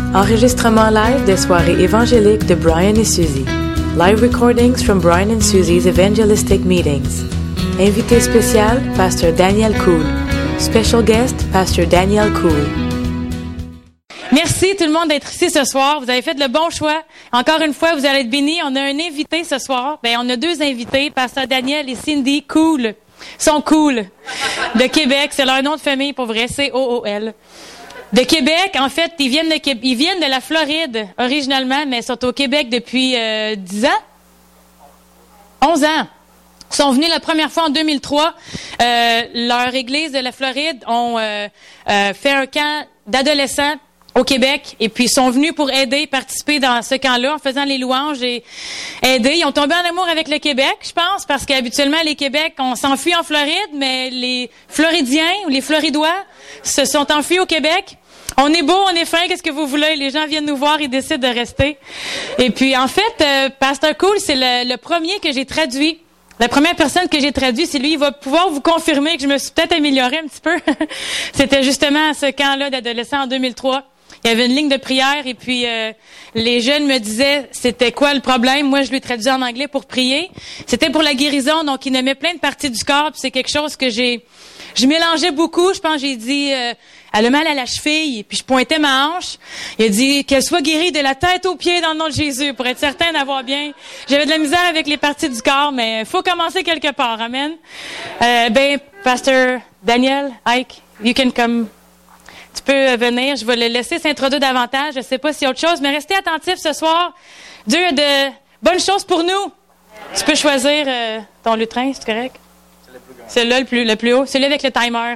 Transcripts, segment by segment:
Enregistrement live des soirées évangéliques de Brian et Suzy. Live recordings from Brian and Suzy's evangelistic meetings. Invité spécial, Pasteur Daniel Cool. Special guest, Pasteur Daniel Cool. Merci tout le monde d'être ici ce soir. Vous avez fait le bon choix. Encore une fois, vous allez être bénis. On a un invité ce soir. On a deux invités, Pasteur Daniel et Cindy Cool. Ils sont cool. De Québec. C'est leur nom de famille, pour vrai. C-O-O-L. De Québec, en fait, ils viennent de la Floride, originalement, mais ils sont au Québec depuis 10 ans? 11 ans. Ils sont venus la première fois en 2003. Leur église de la Floride ont fait un camp d'adolescents au Québec, et puis ils sont venus pour participer dans ce camp-là en faisant les louanges et aider. Ils ont tombé en amour avec le Québec, je pense, parce qu'habituellement, les Québec, on s'enfuit en Floride, mais les Floridiens ou les Floridois se sont enfuis au Québec. On est beau, on est fin, qu'est-ce que vous voulez? Les gens viennent nous voir, ils décident de rester. Et puis, en fait, Pasteur Cool, c'est le premier que j'ai traduit. La première personne que j'ai traduit, c'est lui. Il va pouvoir vous confirmer que je me suis peut-être améliorée un petit peu. C'était justement à ce camp-là d'adolescents en 2003. Il y avait une ligne de prière et puis les jeunes me disaient c'était quoi le problème. Moi, je lui traduisais en anglais pour prier. C'était pour la guérison, donc il nommait plein de parties du corps. Puis c'est quelque chose que je mélangeais beaucoup. Je pense que j'ai dit elle a mal à la cheville. Puis je pointais ma hanche. Il a dit qu'elle soit guérie de la tête aux pieds dans le nom de Jésus pour être certain d'avoir bien. J'avais de la misère avec les parties du corps, mais faut commencer quelque part. Amen. Pasteur Daniel, Ike, you can come. Tu peux venir, je vais le laisser s'introduire davantage. Je ne sais pas s'il y a autre chose, mais restez attentifs ce soir. Dieu a de bonnes choses pour nous. Tu peux choisir ton lutrin, c'est correct? C'est le plus grand. C'est le plus haut. Celui avec le timer.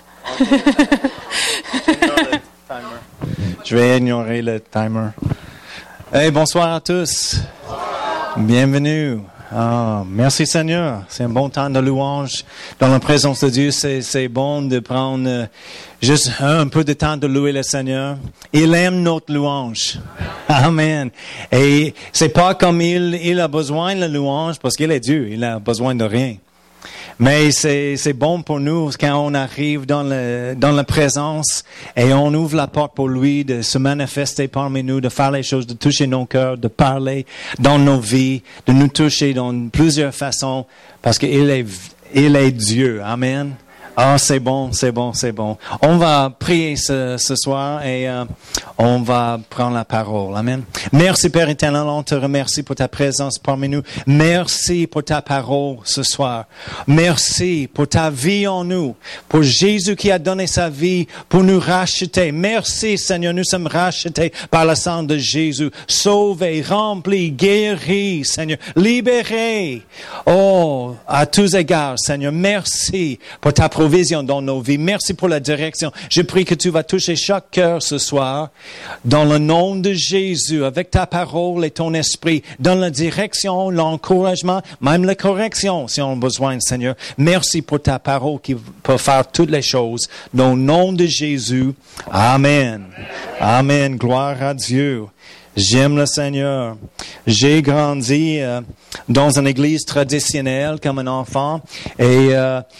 Je vais ignorer le timer. Hey, bonsoir à tous. Bienvenue. Ah, merci Seigneur. C'est un bon temps de louange dans la présence de Dieu. C'est bon de prendre juste un peu de temps de louer le Seigneur. Il aime notre louange. Amen. Et c'est pas comme il a besoin de la louange parce qu'il est Dieu. Il a besoin de rien. Mais c'est bon pour nous quand on arrive dans la présence et on ouvre la porte pour lui de se manifester parmi nous, de faire les choses, de toucher nos cœurs, de parler dans nos vies, de nous toucher dans plusieurs façons parce qu'il est Dieu. Amen. Ah, c'est bon. On va prier ce soir et on va prendre la parole. Amen. Merci Père éternel, on te remercie pour ta présence parmi nous. Merci pour ta parole ce soir. Merci pour ta vie en nous, pour Jésus qui a donné sa vie pour nous racheter. Merci Seigneur, nous sommes rachetés par le sang de Jésus, sauvés, remplis, guéris, Seigneur, libérés. Oh, à tous égards, Seigneur, merci pour ta provision dans nos vies. Merci pour la direction. Je prie que tu vas toucher chaque cœur ce soir dans le nom de Jésus avec ta parole et ton esprit dans la direction, l'encouragement, même la correction si on a besoin, Seigneur. Merci pour ta parole qui peut faire toutes les choses dans le nom de Jésus. Amen. Amen. Gloire à Dieu. J'aime le Seigneur. J'ai grandi dans une église traditionnelle comme un enfant et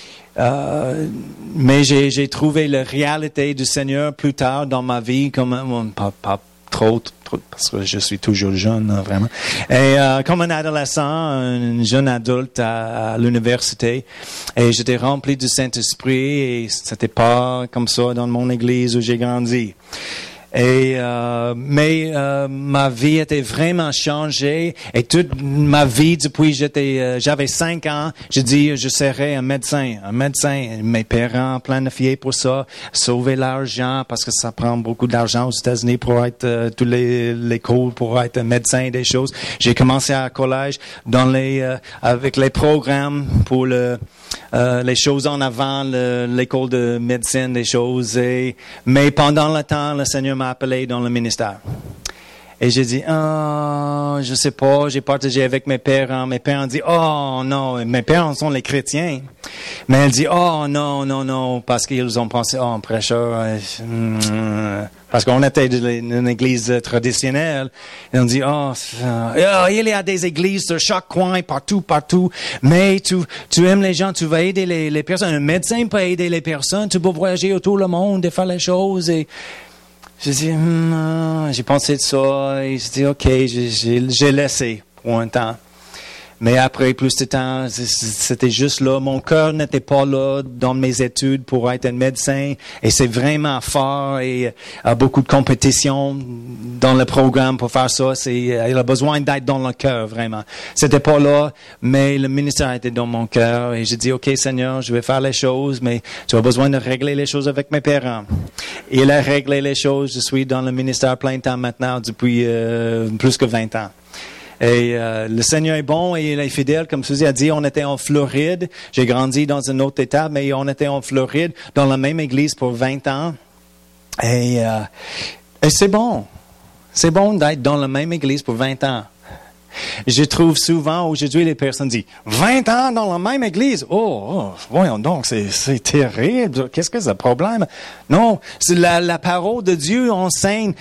mais j'ai trouvé la réalité du Seigneur plus tard dans ma vie, comme pas trop, parce que je suis toujours jeune, vraiment. Et comme un adolescent, un jeune adulte à l'université, et j'étais rempli du Saint-Esprit, et c'était pas comme ça dans mon église où j'ai grandi. Et mais ma vie était vraiment changée et toute ma vie depuis j'avais 5 ans, j'ai dit je serais un médecin. Mes parents planifiaient pour ça, sauver l'argent parce que ça prend beaucoup d'argent aux États-Unis pour être tous les cours pour être un médecin des choses. J'ai commencé à collège avec les programmes pour les choses en avant, l'école de médecine, des choses. Mais pendant le temps, le Seigneur m'a appelé dans le ministère. Et j'ai dit, je sais pas, j'ai partagé avec mes parents. Mes parents ont dit, oh non, mes parents sont les chrétiens. Mais elle dit, oh non, parce qu'ils ont pensé, prêcheur, parce qu'on était une église traditionnelle. Ils ont dit, il y a des églises sur chaque coin, partout, mais tu aimes les gens, tu vas aider les personnes. Un médecin peut aider les personnes, tu peux voyager autour du monde et faire les choses. Et J'ai dit, j'ai pensé de ça, et j'ai dit, OK, j'ai laissé pour un temps. Mais après plus de temps, c'était juste là. Mon cœur n'était pas là dans mes études pour être un médecin. Et c'est vraiment fort et beaucoup de compétition dans le programme pour faire ça. Il a besoin d'être dans le cœur, vraiment. C'était pas là, mais le ministère était dans mon cœur. Et j'ai dit, OK, Seigneur, je vais faire les choses, mais tu as besoin de régler les choses avec mes parents. Et il a réglé les choses. Je suis dans le ministère plein temps maintenant depuis plus que 20 ans. Et le Seigneur est bon et il est fidèle. Comme Suzy a dit, on était en Floride. J'ai grandi dans un autre État, mais on était en Floride, dans la même église pour 20 ans. Et c'est bon. C'est bon d'être dans la même église pour 20 ans. Je trouve souvent, aujourd'hui, les personnes disent, 20 ans dans la même église. Voyons donc, c'est terrible. Qu'est-ce que c'est le problème? Non, c'est la parole de Dieu enseigne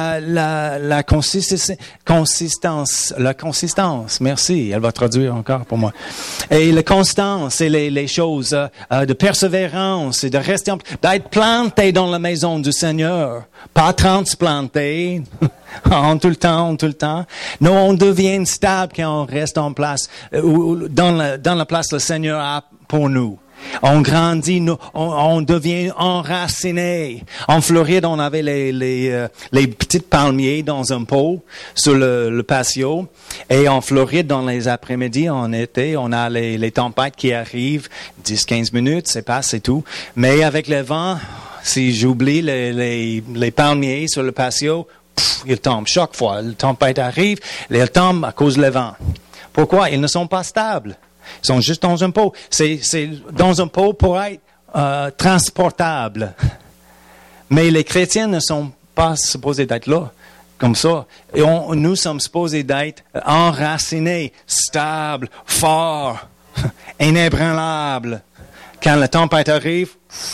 la consistance. La consistance, merci. Elle va traduire encore pour moi. Et la constance, et les choses de persévérance et de rester, d'être planté dans la maison du Seigneur. Pas transplanté. En tout le temps. Non, on devient stable quand on reste en place, dans la place que le Seigneur a pour nous. On grandit, on devient enraciné. En Floride, on avait les petites palmiers dans un pot sur le patio. Et en Floride, dans les après-midi, en été, on a les tempêtes qui arrivent, 10-15 minutes, c'est pas, c'est tout. Mais avec le vent, si j'oublie les palmiers sur le patio, ils tombent chaque fois. La tempête arrive, ils tombent à cause du vent. Pourquoi? Ils ne sont pas stables. Ils sont juste dans un pot. C'est dans un pot pour être transportable. Mais les chrétiens ne sont pas supposés d'être là, comme ça. Et nous sommes supposés d'être enracinés, stables, forts, inébranlables. Quand la tempête arrive,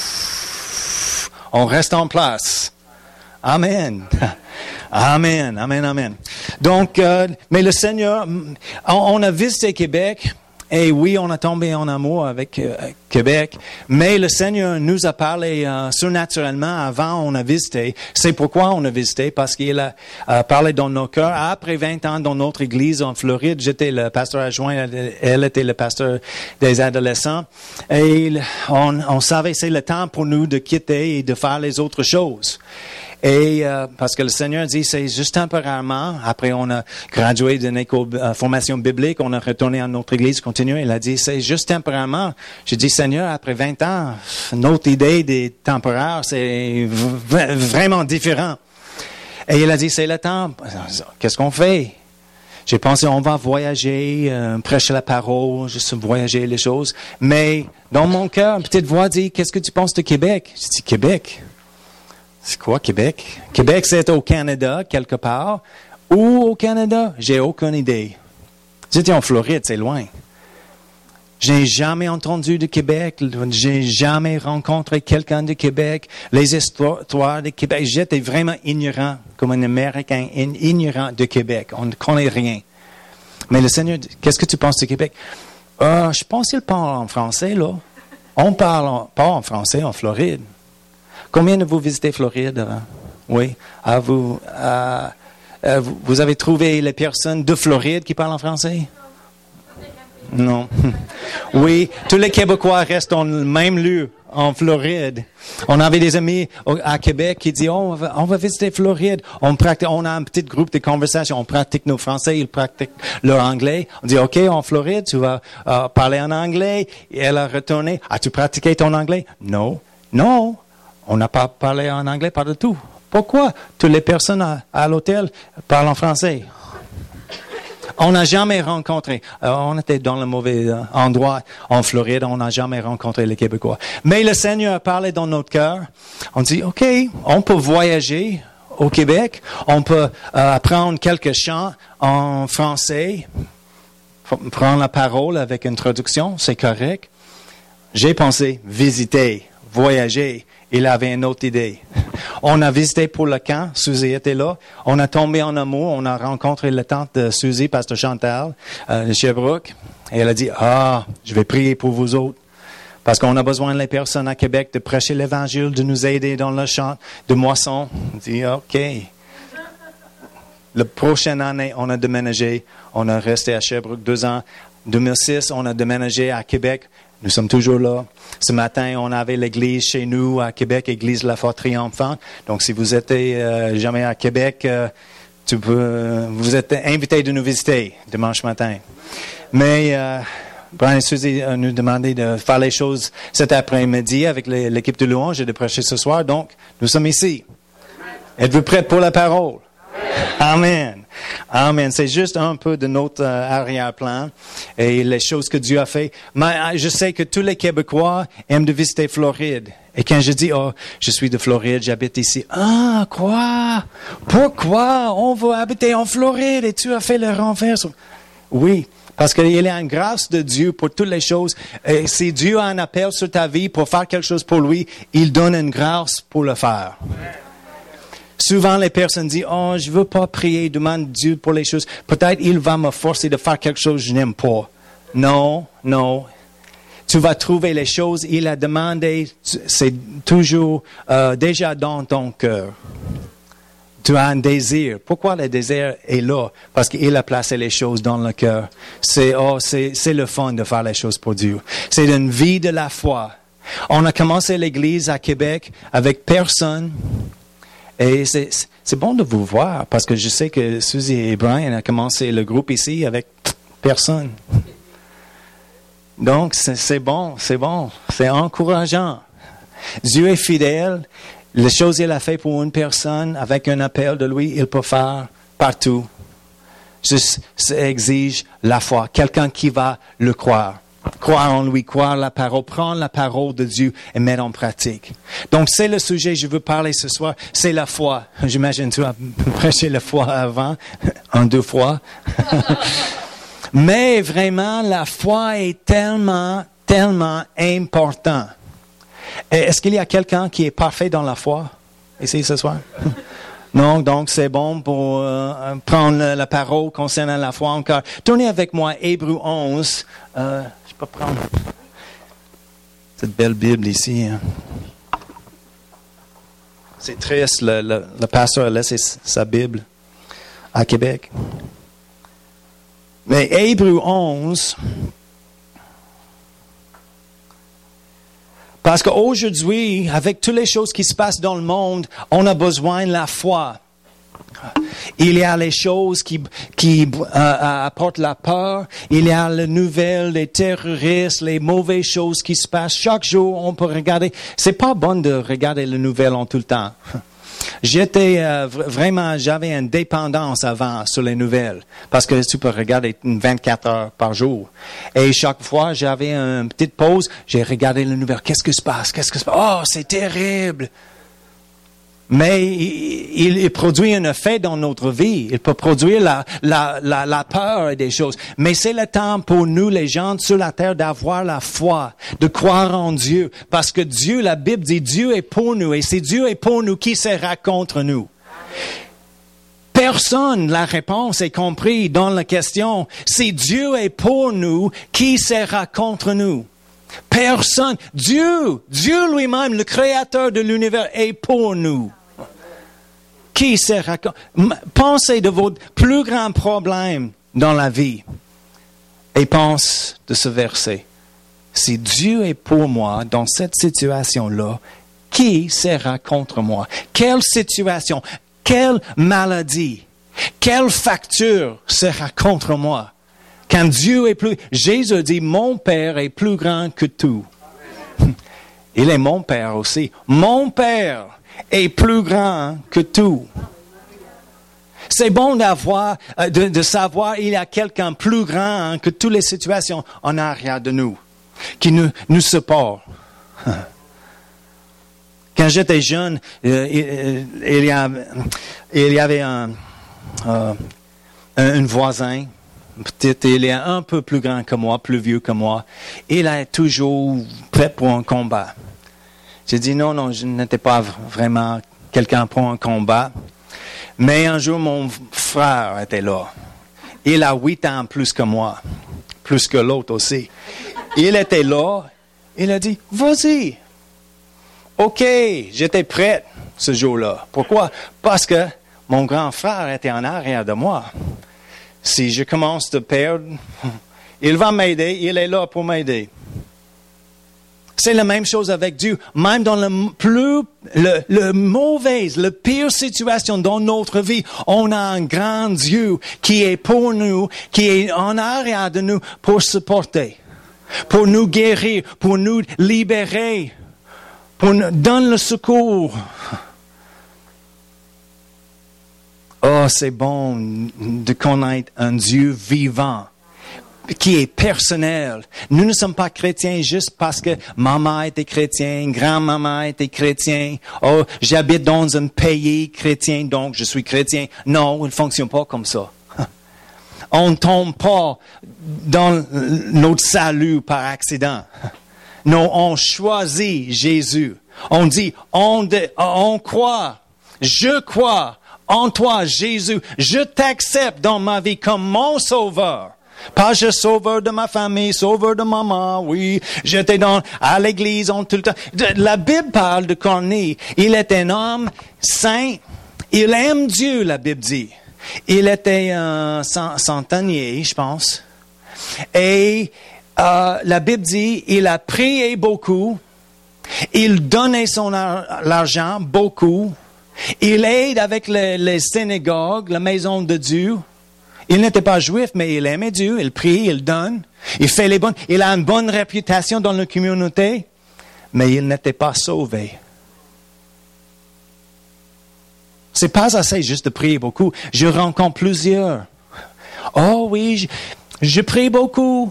on reste en place. Amen. Amen. Donc, mais le Seigneur, on a visité Québec, et oui, on a tombé en amour avec Québec, mais le Seigneur nous a parlé surnaturellement avant on a visité. C'est pourquoi on a visité, parce qu'il a parlé dans nos cœurs. Après 20 ans dans notre église en Floride, j'étais le pasteur adjoint, elle était le pasteur des adolescents, et on savait que c'est le temps pour nous de quitter et de faire les autres choses. Et parce que le Seigneur dit c'est juste temporairement. Après on a gradué d'une école formation biblique, on a retourné à notre église, continué. Il a dit c'est juste temporairement. J'ai dit Seigneur, après 20 ans, notre idée des temporaires c'est vraiment différent. Et il a dit c'est le temps. Qu'est-ce qu'on fait? J'ai pensé on va voyager, prêcher la parole, juste voyager les choses. Mais dans mon cœur, une petite voix dit qu'est-ce que tu penses de Québec? J'ai dit Québec. C'est quoi, Québec? Québec, c'est au Canada, quelque part. Où au Canada? J'ai aucune idée. J'étais en Floride, c'est loin. J'ai jamais entendu de Québec. J'ai jamais rencontré quelqu'un de Québec. Les histoires de Québec. J'étais vraiment ignorant, comme un Américain ignorant de Québec. On ne connaît rien. Mais le Seigneur, qu'est-ce que tu penses de Québec? Je pense qu'il parle en français, là. On parle pas en français en Floride. Combien de vous visitez Floride? Oui. Vous avez trouvé les personnes de Floride qui parlent en français? Non. Oui, tous les Québécois restent dans le même lieu, en Floride. On avait des amis à Québec qui disent, on va visiter Floride. On a un petit groupe de conversation. On pratique nos français, ils pratiquent leur anglais. On dit, OK, en Floride, tu vas parler en anglais. Et elle a retourné, as-tu pratiqué ton anglais? Non. On n'a pas parlé en anglais, pas du tout. Pourquoi? Toutes les personnes à l'hôtel parlent en français. On n'a jamais rencontré, on était dans le mauvais endroit en Floride, on n'a jamais rencontré les Québécois. Mais le Seigneur a parlé dans notre cœur. On dit, OK, on peut voyager au Québec, on peut apprendre quelques chants en français, prendre la parole avec une traduction, c'est correct. J'ai pensé visiter, voyager. Il avait une autre idée. On a visité pour le camp. Suzy était là. On a tombé en amour. On a rencontré la tante de Suzy, pasteur Chantal, de Sherbrooke. Et elle a dit, je vais prier pour vous autres, Parce qu'on a besoin des personnes à Québec de prêcher l'Évangile, de nous aider dans le champ de moisson. On dit, OK. La prochaine année, on a déménagé. On a resté à Sherbrooke 2 ans. 2006, on a déménagé à Québec. Nous sommes toujours là. Ce matin, on avait l'église chez nous à Québec, église de la foi triomphante. Donc, si vous êtes jamais à Québec, vous êtes invité de nous visiter dimanche matin. Mais Brian et Suzy nous demandaient de faire les choses cet après-midi avec l'équipe de louange et de prêcher ce soir. Donc, nous sommes ici. Êtes-vous prêts pour la parole? Amen. Amen. C'est juste un peu de notre arrière-plan et les choses que Dieu a fait. Mais je sais que tous les Québécois aiment de visiter Floride. Et quand je dis, oh, je suis de Floride, j'habite ici. Ah, quoi? Pourquoi on veut habiter en Floride et tu as fait le renverse? Oui. Parce qu'il y a une grâce de Dieu pour toutes les choses. Et si Dieu a un appel sur ta vie pour faire quelque chose pour lui, il donne une grâce pour le faire. Souvent, les personnes disent, oh, je veux pas prier, demande Dieu pour les choses. Peut-être il va me forcer de faire quelque chose que je n'aime pas. Non. Tu vas trouver les choses, il a demandé, c'est toujours déjà dans ton cœur. Tu as un désir. Pourquoi le désir est là? Parce qu'il a placé les choses dans le cœur. C'est le fun de faire les choses pour Dieu. C'est une vie de la foi. On a commencé l'église à Québec avec personne. Et c'est bon de vous voir parce que je sais que Suzy et Brian ont commencé le groupe ici avec personne. Donc, c'est bon, c'est encourageant. Dieu est fidèle. Les choses qu'il a fait pour une personne, avec un appel de lui, il peut faire partout. Ça exige la foi. Quelqu'un qui va le croire. Croire en lui, croire la parole, prendre la parole de Dieu et mettre en pratique. Donc, c'est le sujet que je veux parler ce soir. C'est la foi. J'imagine tu as prêché la foi avant, 2 fois. Mais vraiment, la foi est tellement importante. Est-ce qu'il y a quelqu'un qui est parfait dans la foi ici ce soir? Non, donc c'est bon pour prendre la parole concernant la foi encore. Tournez avec moi Hébreux 11. Je peux prendre cette belle Bible ici. Hein. C'est triste, le pasteur a laissé sa Bible à Québec. Mais Hébreux 11... Parce qu'aujourd'hui, avec toutes les choses qui se passent dans le monde, on a besoin de la foi. Il y a les choses qui apportent la peur. Il y a les nouvelles, les terroristes, les mauvaises choses qui se passent. Chaque jour, on peut regarder. C'est pas bon de regarder les nouvelles en tout le temps. J'avais une dépendance avant sur les nouvelles. Parce que tu peux regarder 24 heures par jour. Et chaque fois, j'avais une petite pause, j'ai regardé les nouvelles. Qu'est-ce qui se passe? Oh, c'est terrible! Mais il produit un effet dans notre vie. Il peut produire la peur et des choses. Mais c'est le temps pour nous, les gens sur la terre, d'avoir la foi, de croire en Dieu. Parce que Dieu, la Bible dit, Dieu est pour nous. Et si Dieu est pour nous, qui sera contre nous? Personne, la réponse est comprise dans la question. Si Dieu est pour nous, qui sera contre nous? Personne. Dieu lui-même, le créateur de l'univers, est pour nous. Qui sera... Pensez de vos plus grands problèmes dans la vie et pense de ce verset. Si Dieu est pour moi dans cette situation-là, qui sera contre moi? Quelle situation? Quelle maladie? Quelle facture sera contre moi? Quand Dieu est plus... Jésus dit, mon Père est plus grand que tout. Il est mon Père aussi. Mon Père est plus grand que tout. C'est bon de savoir il y a quelqu'un plus grand que toutes les situations en arrière de nous, qui nous supporte. Quand j'étais jeune, il y avait un voisin. Peut-être il est un peu plus grand que moi, plus vieux que moi. Il est toujours prêt pour un combat. J'ai dit non, je n'étais pas vraiment quelqu'un pour un combat. Mais un jour, mon frère était là. Il a 8 ans plus que moi, plus que l'autre aussi. Il était là Il a dit, vas-y. OK, j'étais prêt ce jour-là. Pourquoi? Parce que mon grand frère était en arrière de moi. Si je commence à perdre, il va m'aider, il est là pour m'aider. C'est la même chose avec Dieu. Même dans le mauvaise, la pire situation dans notre vie, on a un grand Dieu qui est pour nous, qui est en arrière de nous pour supporter, pour nous guérir, pour nous libérer, pour nous donner le secours. Oh, c'est bon de connaître un Dieu vivant, qui est personnel. Nous ne sommes pas chrétiens juste parce que maman était chrétienne, grand-maman était chrétienne. Oh, j'habite dans un pays chrétien, donc je suis chrétien. Non, il ne fonctionne pas comme ça. On ne tombe pas dans notre salut par accident. Non, on choisit Jésus. On dit, on croit, je crois en toi, Jésus. Je t'accepte dans ma vie comme mon sauveur. Pas juste sauveur de ma famille, sauveur de maman, oui. J'étais à l'église tout le temps. La Bible parle de Corneille. Il est un homme saint. Il aime Dieu, la Bible dit. Il était un centenier, je pense. Et la Bible dit, il a prié beaucoup. Il donnait l'argent beaucoup. Il aide avec les synagogues, la maison de Dieu. Il n'était pas juif, mais il aimait Dieu. Il prie, il donne. Il fait les bonnes. Il a une bonne réputation dans la communauté, mais il n'était pas sauvé. C'est pas assez juste de prier beaucoup. Je rencontre plusieurs. Oh oui, je prie beaucoup.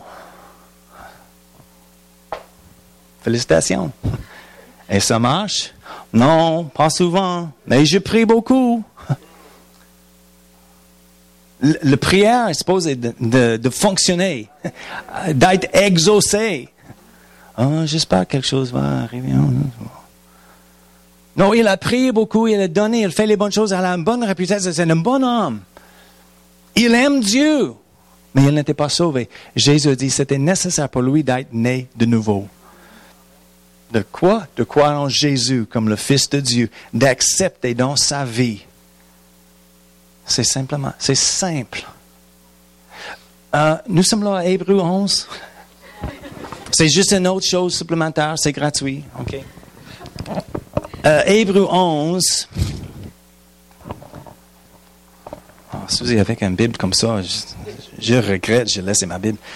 Félicitations. Et ça marche? Non, pas souvent, mais je prie beaucoup. La prière est supposée de fonctionner, d'être exaucée. Oh, j'espère que quelque chose va arriver. Non, il a prié beaucoup, il a donné, il fait les bonnes choses, il a une bonne réputation, c'est un bon homme. Il aime Dieu, mais il n'était pas sauvé. Jésus dit que c'était nécessaire pour lui d'être né de nouveau. De quoi? De croire en Jésus comme le Fils de Dieu, d'accepter dans sa vie. C'est simple. Nous sommes là à Hébreux 11. C'est juste une autre chose supplémentaire, c'est gratuit. OK. Hébreux 11. Oh, Suzy, avec une Bible comme ça, je regrette, j'ai laissé ma Bible.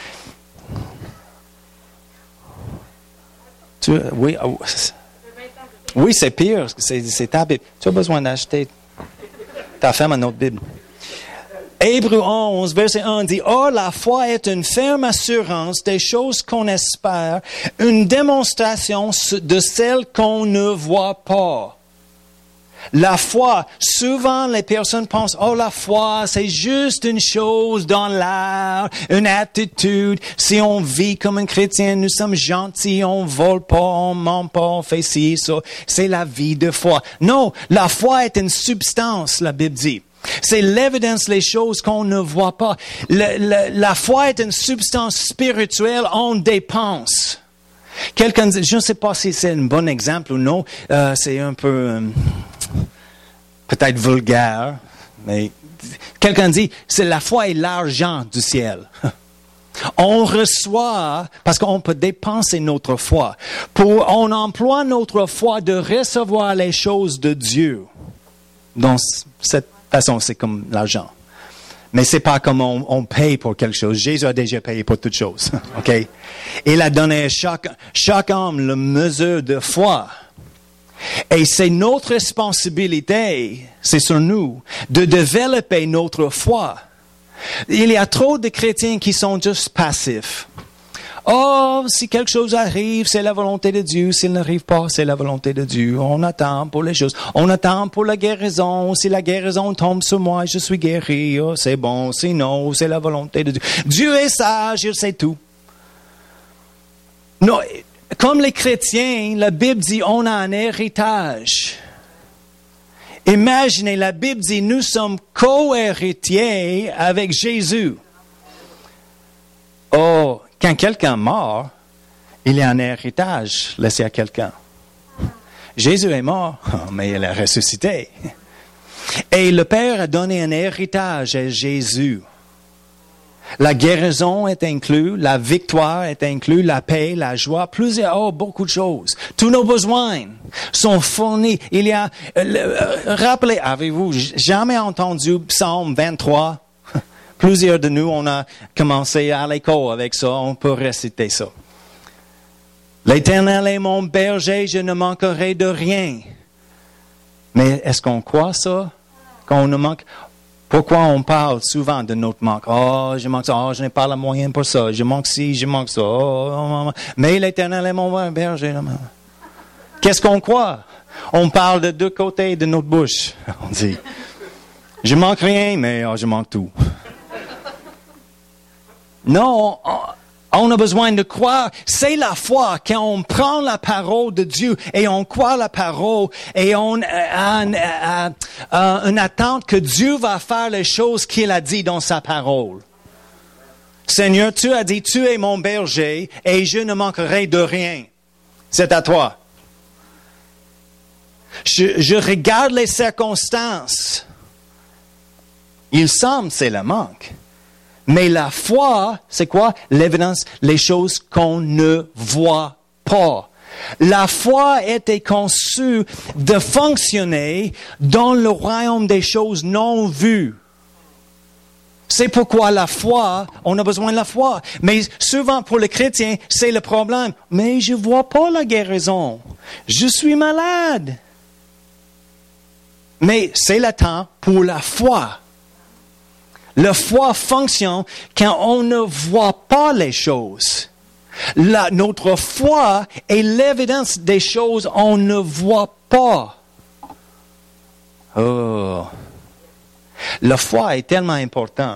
Oui, c'est pire, c'est ta Bible. Tu as besoin d'acheter ta femme une autre Bible. Hébreux 11, verset 1 dit, « Or, la foi est une ferme assurance des choses qu'on espère, une démonstration de celles qu'on ne voit pas. » La foi, souvent les personnes pensent, « Oh, la foi, c'est juste une chose dans l'art, une attitude. Si on vit comme un chrétien, nous sommes gentils, on vole pas, on ment pas, on fait ci, ça. C'est la vie de foi. » Non, la foi est une substance, la Bible dit. C'est l'évidence, les choses qu'on ne voit pas. La foi est une substance spirituelle, on dépense. Quelqu'un dit, je ne sais pas si c'est un bon exemple ou non, c'est un peu peut-être vulgaire, mais quelqu'un dit, c'est la foi et l'argent du ciel. On reçoit, parce qu'on peut dépenser notre foi. On emploie notre foi de recevoir les choses de Dieu. Dans cette façon, c'est comme l'argent. Mais c'est pas comme on paye pour quelque chose. Jésus a déjà payé pour toutes choses. OK? Il a donné à chaque homme la mesure de foi. Et c'est notre responsabilité, c'est sur nous, de développer notre foi. Il y a trop de chrétiens qui sont juste passifs. Oh, si quelque chose arrive, c'est la volonté de Dieu. S'il n'arrive pas, c'est la volonté de Dieu. On attend pour les choses. On attend pour la guérison. Si la guérison tombe sur moi, je suis guéri. Oh, c'est bon. Sinon, c'est la volonté de Dieu. Dieu est sage, il sait tout. Non, comme les chrétiens, la Bible dit on a un héritage. Imaginez, la Bible dit nous sommes co-héritiers avec Jésus. Oh, quand quelqu'un meurt, il y a un héritage laissé à quelqu'un. Jésus est mort, mais il a ressuscité. Et le Père a donné un héritage à Jésus. La guérison est inclue, la victoire est inclue, la paix, la joie, beaucoup de choses. Tous nos besoins sont fournis. Il y a, rappelez, avez-vous jamais entendu Psaume 23? Plusieurs de nous, on a commencé à l'école avec ça, on peut réciter ça. L'Éternel est mon berger, je ne manquerai de rien. Mais est-ce qu'on croit ça? Quand on ne manque? Pourquoi on parle souvent de notre manque? Oh, je manque ça. Oh, je n'ai pas la moyenne pour ça. Je manque ci, je manque ça. Oh, mais l'Éternel est mon berger. Qu'est-ce qu'on croit? On parle de deux côtés de notre bouche. On dit, je manque rien, mais je manque tout. Non, on a besoin de croire. C'est la foi quand on prend la parole de Dieu et on croit la parole et on a une attente que Dieu va faire les choses qu'il a dit dans sa parole. Seigneur, tu as dit, tu es mon berger et je ne manquerai de rien. C'est à toi. Je regarde les circonstances. Il semble c'est le manque. Mais la foi, c'est quoi? L'évidence, les choses qu'on ne voit pas. La foi était conçue de fonctionner dans le royaume des choses non vues. C'est pourquoi la foi, on a besoin de la foi. Mais souvent pour les chrétiens, c'est le problème. Mais je ne vois pas la guérison. Je suis malade. Mais c'est le temps pour la foi. La foi fonctionne quand on ne voit pas les choses. Notre foi est l'évidence des choses qu'on ne voit pas. Oh. La foi est tellement importante.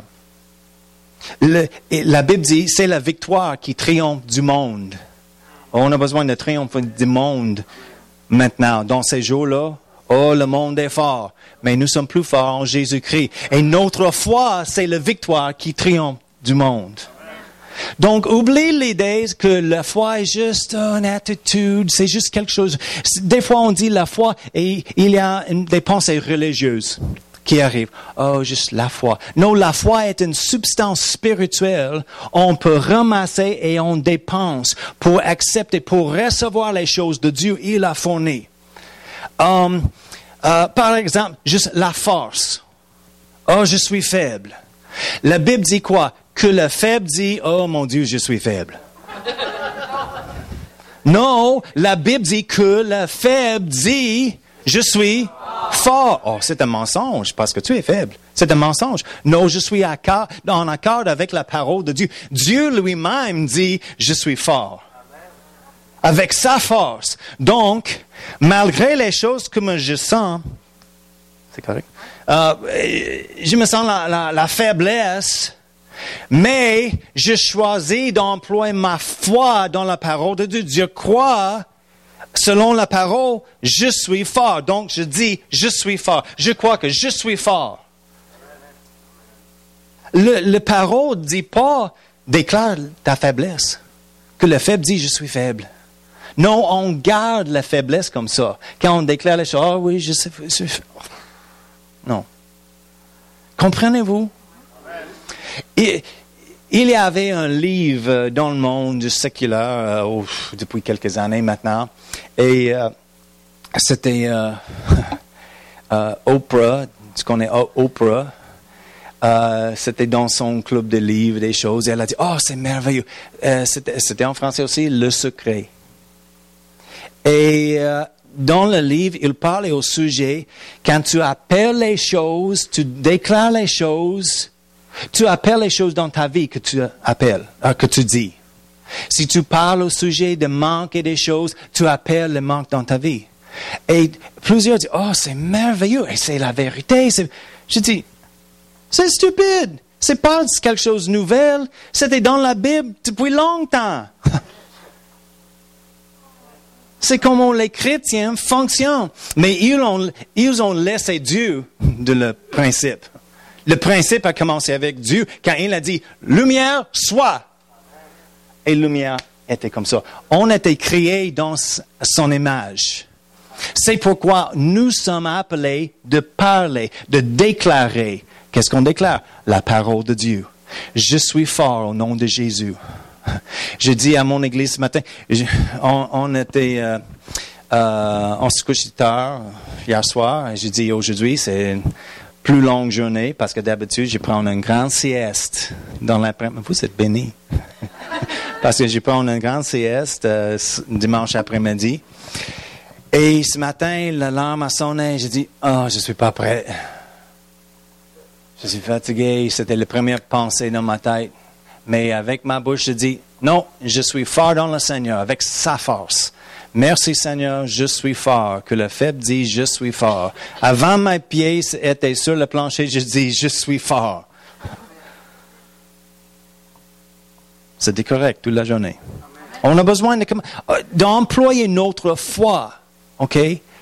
La Bible dit, c'est la victoire qui triomphe du monde. On a besoin de triomphe du monde maintenant, dans ces jours-là. Oh, le monde est fort, mais nous sommes plus forts en Jésus-Christ. Et notre foi, c'est la victoire qui triomphe du monde. Donc, oublie l'idée que la foi est juste une attitude, c'est juste quelque chose. Des fois, on dit la foi et il y a des pensées religieuses qui arrivent. Oh, juste la foi. Non, la foi est une substance spirituelle. On peut ramasser et on dépense pour accepter, pour recevoir les choses de Dieu. Il a fourni. Par exemple, juste la force. Oh, je suis faible. La Bible dit quoi? Que le faible dit, oh mon Dieu, je suis faible. Non, la Bible dit que le faible dit, je suis fort. Oh, c'est un mensonge parce que tu es faible. C'est un mensonge. Non, je suis en accord avec la parole de Dieu. Dieu lui-même dit, je suis fort. Avec sa force. Donc, malgré les choses que je sens, c'est correct, je me sens la faiblesse, mais je choisis d'employer ma foi dans la parole de Dieu. Je crois, selon la parole, je suis fort. Donc, je dis, je suis fort. Je crois que je suis fort. Le parole ne dit pas, déclare ta faiblesse. Que le faible dit, je suis faible. Non, on garde la faiblesse comme ça. Quand on déclare les choses, ah oui, je sais. Non. Comprenez-vous? Il y avait un livre dans le monde séculaire depuis quelques années maintenant. Et c'était Oprah. Tu connais Oprah? C'était dans son club de livres, des choses. Et elle a dit, oh, c'est merveilleux. C'était en français aussi, Le Secret. Et dans le livre, il parle au sujet, quand tu appelles les choses, tu déclares les choses, tu appelles les choses dans ta vie que tu appelles, que tu dis. Si tu parles au sujet de manque et des choses, tu appelles le manque dans ta vie. Et plusieurs disent, oh, c'est merveilleux, et c'est la vérité. Je dis, c'est stupide, c'est pas quelque chose de nouvel, c'était dans la Bible depuis longtemps. C'est comment les chrétiens fonctionnent. Mais ils ont laissé Dieu de le principe. Le principe a commencé avec Dieu quand il a dit, lumière, soit. Et lumière était comme ça. On était créés dans son image. C'est pourquoi nous sommes appelés de parler, de déclarer. Qu'est-ce qu'on déclare? La parole de Dieu. Je suis fort au nom de Jésus. J'ai dit à mon église ce matin, on était on se couche tard hier soir, et j'ai dit aujourd'hui c'est une plus longue journée parce que d'habitude je prends une grande sieste dans l'après-midi. Vous êtes bénis. Parce que je prends une grande sieste dimanche après-midi. Et ce matin, l'alarme a sonné, j'ai dit, je suis pas prêt. Je suis fatigué, c'était la première pensée dans ma tête. Mais avec ma bouche, je dis, non, je suis fort dans le Seigneur, avec sa force. Merci Seigneur, je suis fort. Que le faible dit, je suis fort. Avant mes pieds étaient sur le plancher, je dis, je suis fort. C'était correct toute la journée. On a besoin d'employer notre foi, ok?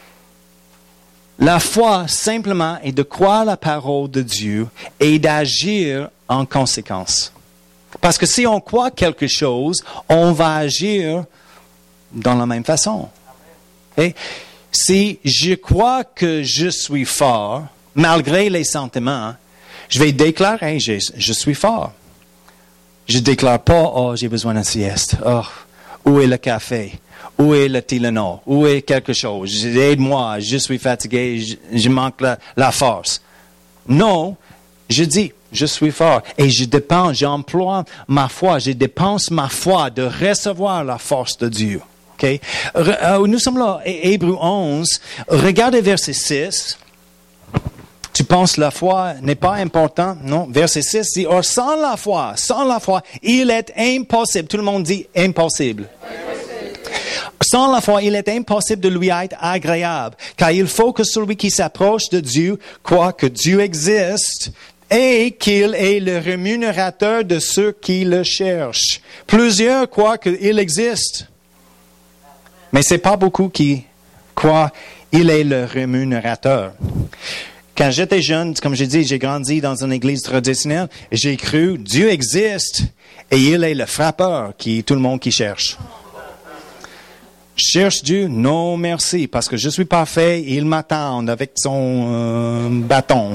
La foi, simplement, est de croire la parole de Dieu et d'agir en conséquence. Parce que si on croit quelque chose, on va agir dans la même façon. Et si je crois que je suis fort, malgré les sentiments, je vais déclarer je suis fort. Je ne déclare pas, j'ai besoin d'une sieste. Où est le café? Où est le Tylenol? Où est quelque chose? Aide-moi, je suis fatigué, je manque la force. Non, je dis, je suis fort. Et j'emploie ma foi, je dépense ma foi de recevoir la force de Dieu. Okay? Nous sommes là, Hébreux 11. Regardez verset 6. Tu penses la foi n'est pas importante? Non. Verset 6 dit, or sans la foi, il est impossible. Tout le monde dit impossible. Sans la foi, il est impossible de lui être agréable, car il faut que celui qui s'approche de Dieu croit que Dieu existe et qu'il est le rémunérateur de ceux qui le cherchent. Plusieurs croient qu'il existe, mais c'est pas beaucoup qui croient qu'il est le rémunérateur. Quand j'étais jeune, comme j'ai dit, j'ai grandi dans une église traditionnelle, et j'ai cru Dieu existe et il est le frappeur tout le monde qui cherche. Cherche Dieu? Non, merci, parce que je suis parfait, il m'attend avec son bâton.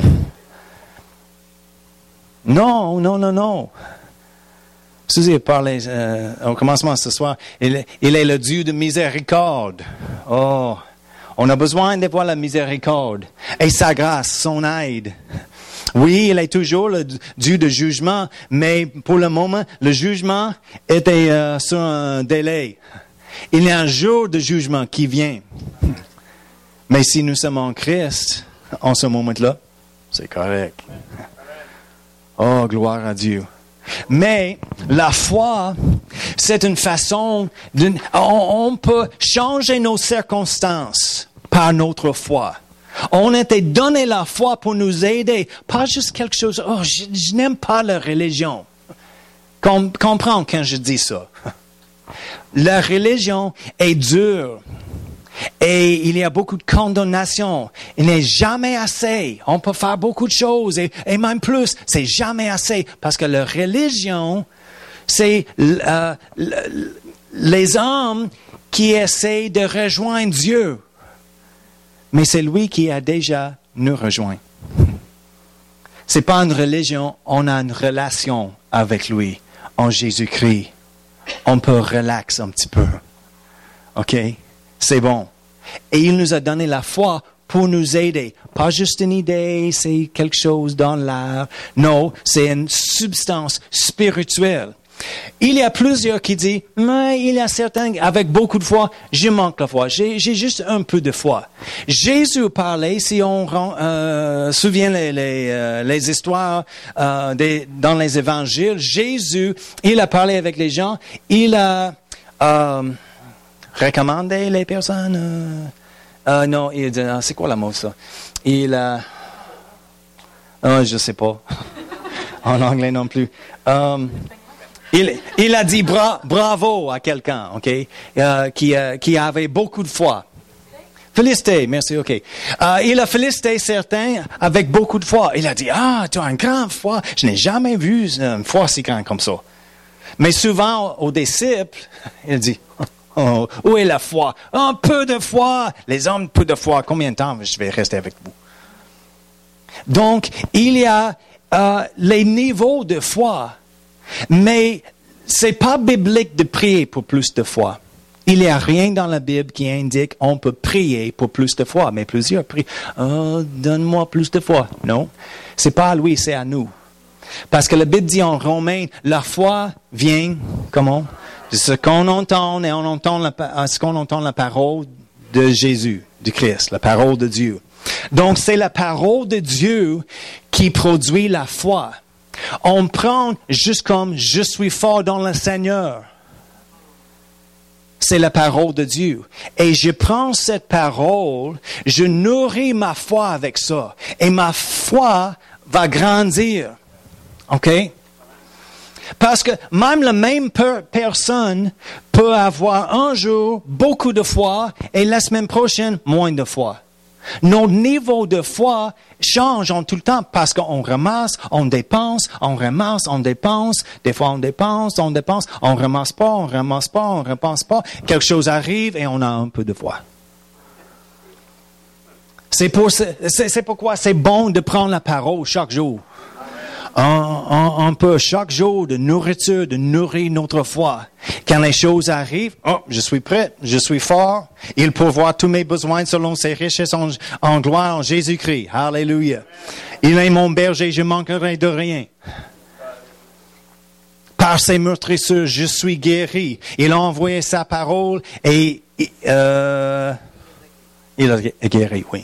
Non. Suzy parlait au commencement ce soir, il est le Dieu de miséricorde. On a besoin de voir la miséricorde et sa grâce, son aide. Oui, il est toujours le Dieu de jugement, mais pour le moment, le jugement était sur un délai. Il y a un jour de jugement qui vient. Mais si nous sommes en Christ, en ce moment-là, c'est correct. Oh, gloire à Dieu. Mais la foi, c'est une façon on peut changer nos circonstances par notre foi. On a été donné la foi pour nous aider, pas juste quelque chose. Je n'aime pas la religion. Comprends quand je dis ça. La religion est dure. Et il y a beaucoup de condamnation. Il n'est jamais assez. On peut faire beaucoup de choses et même plus. C'est jamais assez. Parce que la religion, c'est les hommes qui essaient de rejoindre Dieu. Mais c'est lui qui a déjà nous rejoint. C'est pas une religion, on a une relation avec lui en Jésus-Christ. On peut relaxer un petit peu. OK? C'est bon. Et il nous a donné la foi pour nous aider. Pas juste une idée, c'est quelque chose dans l'air. Non, c'est une substance spirituelle. Il y a plusieurs qui disent, mais il y a certains, avec beaucoup de foi, je manque la foi. J'ai juste un peu de foi. Jésus parlait, si on souvient les histoires dans les évangiles, Jésus, il a parlé avec les gens, il a recommandé les personnes. Non, il dit, c'est quoi la mot ça? Il a, je sais pas. En anglais non plus. Il a dit bravo à quelqu'un, ok, qui avait beaucoup de foi. Félicité, merci, ok. Il a félicité certains avec beaucoup de foi. Il a dit, tu as une grande foi. Je n'ai jamais vu une foi si grande comme ça. Mais souvent, aux disciples, il dit, oh, où est la foi? Un peu de foi. Les hommes, peu de foi. Combien de temps je vais rester avec vous? Donc, il y a les niveaux de foi. Mais c'est pas biblique de prier pour plus de foi. Il n'y a rien dans la Bible qui indique on peut prier pour plus de foi. Mais plusieurs prient, oh, donne-moi plus de foi. Non, c'est pas à lui, c'est à nous. Parce que la Bible dit en Romains, la foi vient, comment? De ce qu'on entend et on entend ce qu'on entend la parole de Jésus, du Christ, la parole de Dieu. Donc c'est la parole de Dieu qui produit la foi. On prend juste comme je suis fort dans le Seigneur. C'est la parole de Dieu. Et je prends cette parole, je nourris ma foi avec ça. Et ma foi va grandir. OK? Parce que même la même personne peut avoir un jour beaucoup de foi et la semaine prochaine moins de foi. Nos niveaux de foi changent en tout le temps parce qu'on ramasse, on dépense, on ramasse, on dépense. Des fois on dépense, on ramasse pas, on repense pas. Quelque chose arrive et on a un peu de foi. C'est pourquoi c'est bon de prendre la parole chaque jour. Un peu chaque jour de nourriture, de nourrir notre foi. Quand les choses arrivent, oh, je suis prêt, je suis fort. Il pourvoit tous mes besoins selon ses richesses en gloire en Jésus-Christ. Alléluia. Il est mon berger, je manquerai de rien. Par ses meurtrissures, je suis guéri. Il a envoyé sa parole et il a guéri, oui.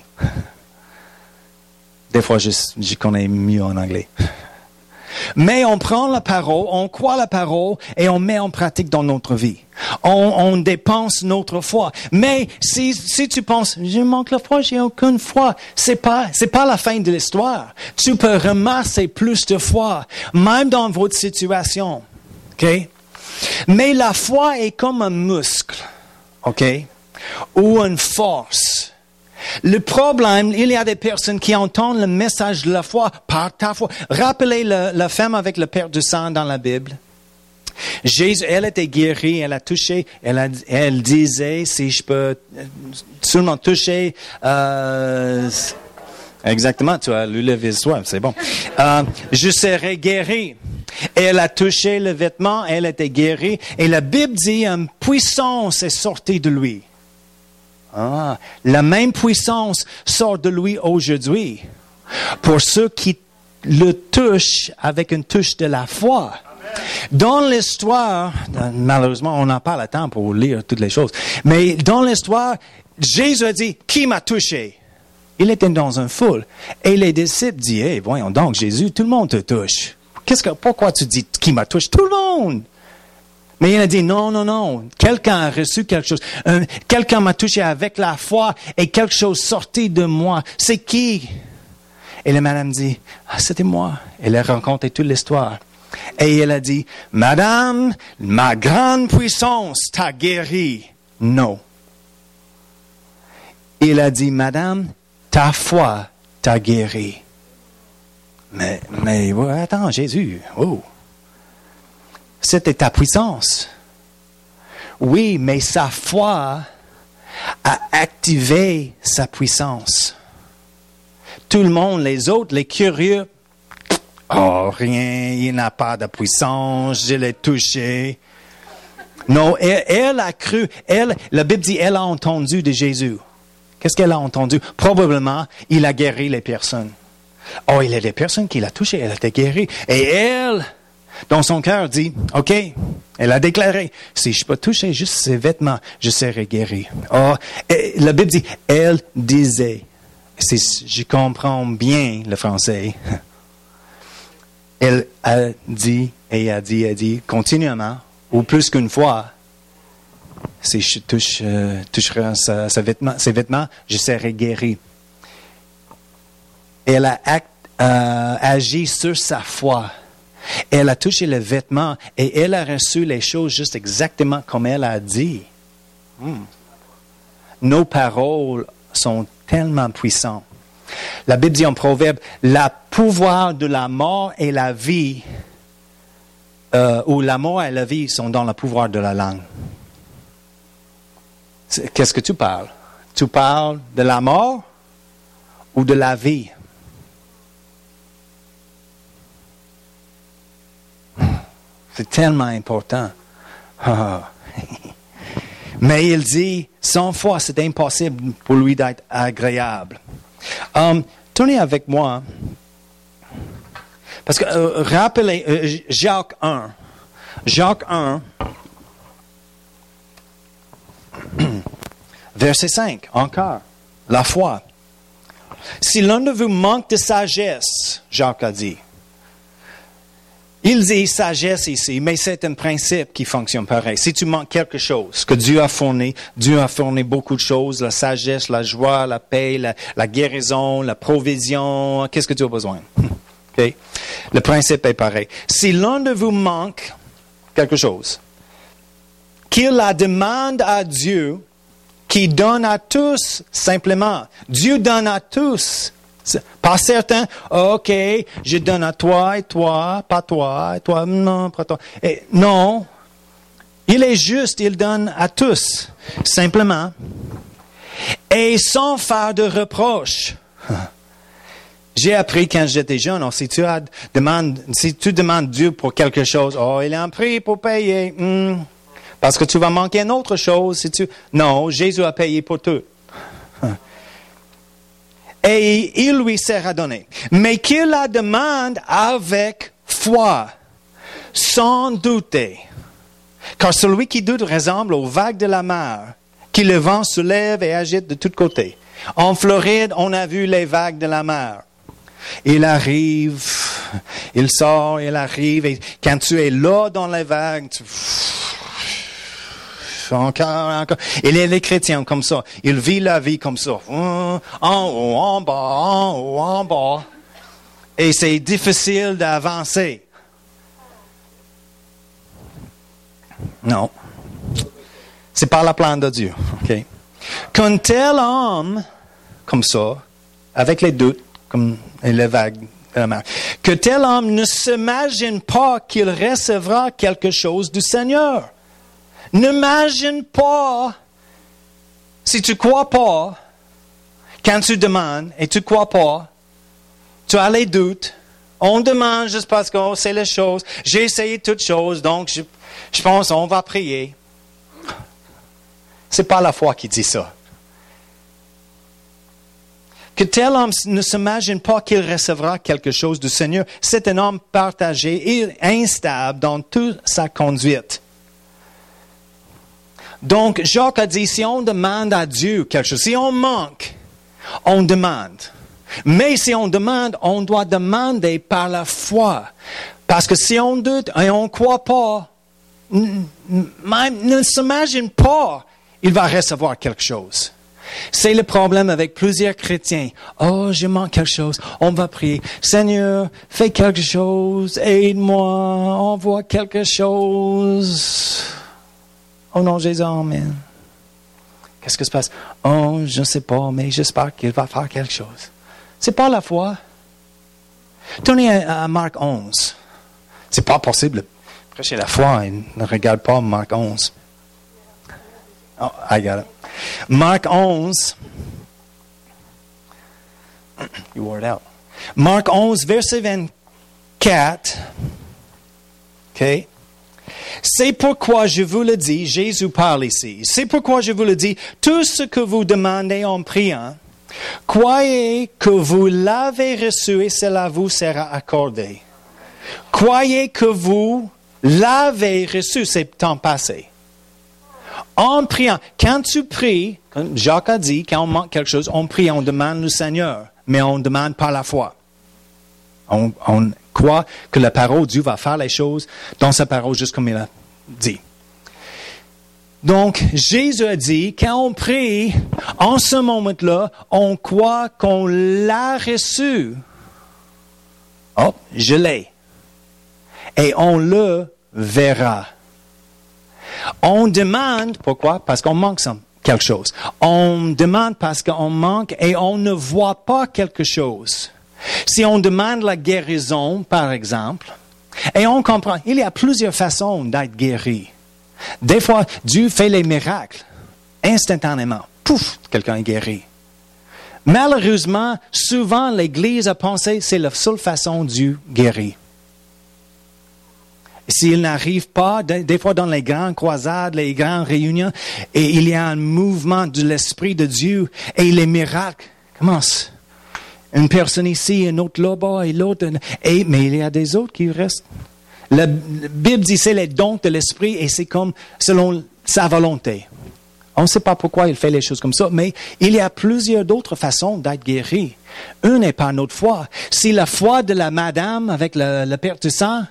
Des fois, je connais mieux en anglais. Mais on prend la parole, on croit la parole et on met en pratique dans notre vie. On dépense notre foi. Mais si tu penses, je manque la foi, j'ai aucune foi, c'est pas la fin de l'histoire. Tu peux ramasser plus de foi, même dans votre situation. OK? Mais la foi est comme un muscle. OK? Ou une force. Le problème, il y a des personnes qui entendent le message de la foi par ta foi. Rappelez la femme avec le perte du sang dans la Bible. Jésus, elle était guérie, elle a touché, elle disait, si je peux seulement toucher, exactement, tu as lu le visuel, c'est bon. Je serai guérie. Elle a touché le vêtement, elle était guérie, et la Bible dit, une puissance est sortie de lui. Ah, la même puissance sort de lui aujourd'hui pour ceux qui le touchent avec une touche de la foi. Dans l'histoire, malheureusement, on n'a pas le temps pour lire toutes les choses, mais dans l'histoire, Jésus a dit, qui m'a touché? Il était dans une foule. Et les disciples disent, hey, voyons donc, Jésus, tout le monde te touche. Pourquoi tu dis, qui m'a touché? Tout le monde! Mais il a dit, non, quelqu'un a reçu quelque chose. Quelqu'un m'a touché avec la foi et quelque chose sorti de moi. C'est qui? Et la madame dit, c'était moi. Elle a raconté toute l'histoire. Et elle a dit, madame, ma grande puissance t'a guéri. Non. Il a dit, madame, ta foi t'a guéri. Mais attends, Jésus, oh. C'était ta puissance. Oui, mais sa foi a activé sa puissance. Tout le monde, les autres, les curieux, oh, rien, il n'a pas de puissance, je l'ai touché. Non, elle a cru, la Bible dit, elle a entendu de Jésus. Qu'est-ce qu'elle a entendu? Probablement, il a guéri les personnes. Oh, il y a des personnes qu'il a touchées, elle a été guérie. Et elle, dans son cœur, dit, OK, elle a déclaré, si je peux toucher juste ses vêtements, je serai guéri. Oh, et la Bible dit, elle disait, je comprends bien le français, elle a dit, continuellement, ou plus qu'une fois, si je toucherai ses vêtements, je serai guéri. Elle a agi sur sa foi. Elle a touché le vêtement et elle a reçu les choses juste exactement comme elle a dit. Nos paroles sont tellement puissantes. La Bible dit en Proverbe, le pouvoir de la mort et la vie où la mort et la vie sont dans le pouvoir de la langue. Qu'est-ce que tu parles? Tu parles de la mort ou de la vie? C'est tellement important. Mais il dit, sans foi, c'est impossible pour lui d'être agréable. Tournez avec moi. Parce que, rappelez, Jacques 1. Jacques 1, verset 5, encore. La foi. Si l'un de vous manque de sagesse, Jacques a dit. Il dit sagesse ici, mais c'est un principe qui fonctionne pareil. Si tu manques quelque chose que Dieu a fourni beaucoup de choses, la sagesse, la joie, la paix, la guérison, la provision, qu'est-ce que tu as besoin? Okay. Le principe est pareil. Si l'un de vous manque quelque chose, qu'il la demande à Dieu, qui donne à tous simplement. Dieu donne à tous. Pas certains, OK, je donne à toi et toi, pas toi, et toi, non, pas toi. Et, non, il est juste, il donne à tous, simplement. Et sans faire de reproches. J'ai appris quand j'étais jeune, si tu demandes Dieu pour quelque chose, il a un prix pour payer, parce que tu vas manquer une autre chose. Non, Jésus a payé pour tout. Et il lui sera donné. Mais qu'il la demande avec foi, sans douter. Car celui qui doute ressemble aux vagues de la mer, qui le vent soulève et agite de tous côtés. En Floride, on a vu les vagues de la mer. Il arrive, il sort, il arrive, et quand tu es là dans les vagues, encore. Et les chrétiens comme ça, ils vivent la vie comme ça. En haut, en bas, en haut, en bas. Et c'est difficile d'avancer. Non. C'est pas la plan de Dieu. Okay? Qu'un tel homme, comme ça, avec les doutes, comme les vagues de la mer, que tel homme ne s'imagine pas qu'il recevra quelque chose du Seigneur. N'imagine pas, si tu ne crois pas, quand tu demandes et tu ne crois pas, tu as les doutes. On demande juste parce qu'on sait les choses. J'ai essayé toutes choses, donc je pense qu'on va prier. C'est pas la foi qui dit ça. Que tel homme ne s'imagine pas qu'il recevra quelque chose du Seigneur. C'est un homme partagé et instable dans toute sa conduite. Donc, Jacques a dit, si on demande à Dieu quelque chose, si on manque, on demande. Mais si on demande, on doit demander par la foi. Parce que si on doute et on ne croit pas, même ne s'imagine pas, il va recevoir quelque chose. C'est le problème avec plusieurs chrétiens. Je manque quelque chose. On va prier. Seigneur, fais quelque chose. Aide-moi. Envoie quelque chose. Oh non, Jésus, amen. Qu'est-ce qui se passe? Je ne sais pas, mais j'espère qu'il va faire quelque chose. C'est pas la foi. Tournez à Marc 11. C'est pas possible de prêcher la foi et ne regarde pas Marc 11. Oh, I got it. Marc 11. You wore it out. Marc 11, verset 24. OK? C'est pourquoi je vous le dis, Jésus parle ici. C'est pourquoi je vous le dis, tout ce que vous demandez en priant, croyez que vous l'avez reçu et cela vous sera accordé. Croyez que vous l'avez reçu, c'est temps passé. En priant, quand tu pries, comme Jacques a dit, quand on manque quelque chose, on prie, on demande le Seigneur, mais on demande par la foi. On croit que la parole de Dieu va faire les choses dans sa parole, juste comme il a dit. Donc, Jésus a dit, quand on prie, en ce moment-là, on croit qu'on l'a reçu. Oh, je l'ai. Et on le verra. On demande, pourquoi? Parce qu'on manque quelque chose. On demande parce qu'on manque et on ne voit pas quelque chose. Si on demande la guérison, par exemple, Et on comprend, il y a plusieurs façons d'être guéri. Des fois, Dieu fait les miracles. Instantanément. Pouf, quelqu'un est guéri. Malheureusement, souvent, l'Église a pensé que c'est la seule façon Dieu guérit. S'il n'arrive pas, des fois dans les grandes croisades, les grandes réunions, et il y a un mouvement de l'Esprit de Dieu, et les miracles commencent. Une personne ici, une autre là-bas, et l'autre. Mais il y a des autres qui restent. La Bible dit c'est les dons de l'Esprit, et c'est comme selon sa volonté. On ne sait pas pourquoi il fait les choses comme ça, mais il y a plusieurs d'autres façons d'être guéri. Une n'est pas notre foi. Si la foi de la madame avec la perte de sang,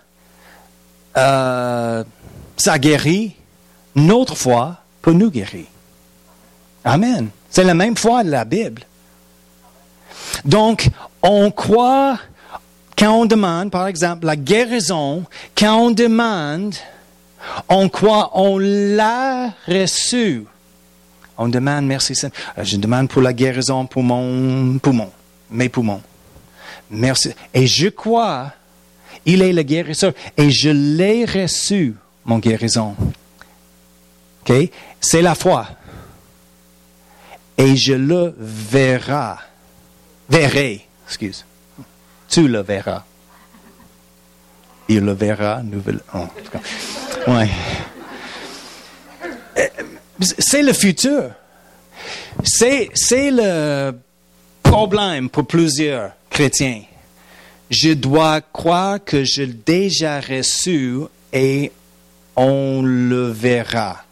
ça guérit, notre foi peut nous guérir. Amen. C'est la même foi de la Bible. Donc, on croit quand on demande, par exemple, la guérison, quand on demande, on croit on l'a reçu. On demande, merci Seigneur, je demande pour la guérison pour mes poumons. Merci. Et je crois, il est le guérisseur. Et je l'ai reçu, mon guérison. OK? C'est la foi. Et je le verrai, excuse. Tu le verras. Il le verra, nous le... Oh, en tout cas. Ouais. C'est le futur. C'est le problème pour plusieurs chrétiens. Je dois croire que je l'ai déjà reçu et on le verra.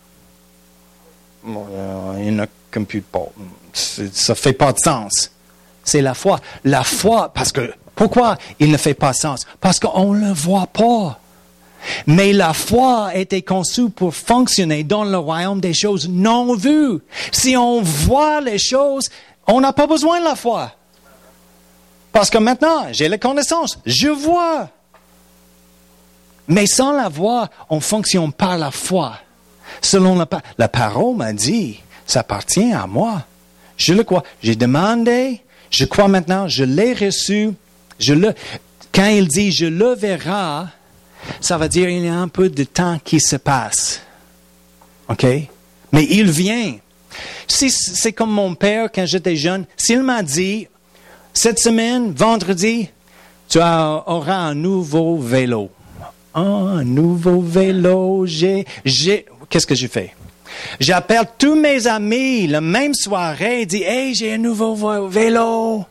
Il ne compute pas. Ça ne fait pas de sens. C'est la foi. La foi, parce que, pourquoi il ne fait pas de sens? Parce qu'on ne le voit pas. Mais la foi a été conçue pour fonctionner dans le royaume des choses non vues. Si on voit les choses, on n'a pas besoin de la foi. Parce que maintenant, j'ai la connaissance, je vois. Mais sans la voir, on fonctionne par la foi. Selon la parole m'a dit, ça appartient à moi. Je le crois. J'ai demandé, je crois maintenant, je l'ai reçu. Quand il dit je le verrai, ça veut dire qu'il y a un peu de temps qui se passe. OK? Mais il vient. Si c'est comme mon père quand j'étais jeune, s'il m'a dit, cette semaine, vendredi, tu auras un nouveau vélo. Oh, un nouveau vélo, qu'est-ce que j'ai fait? J'appelle tous mes amis la même soirée et dis, hey, j'ai un nouveau vélo.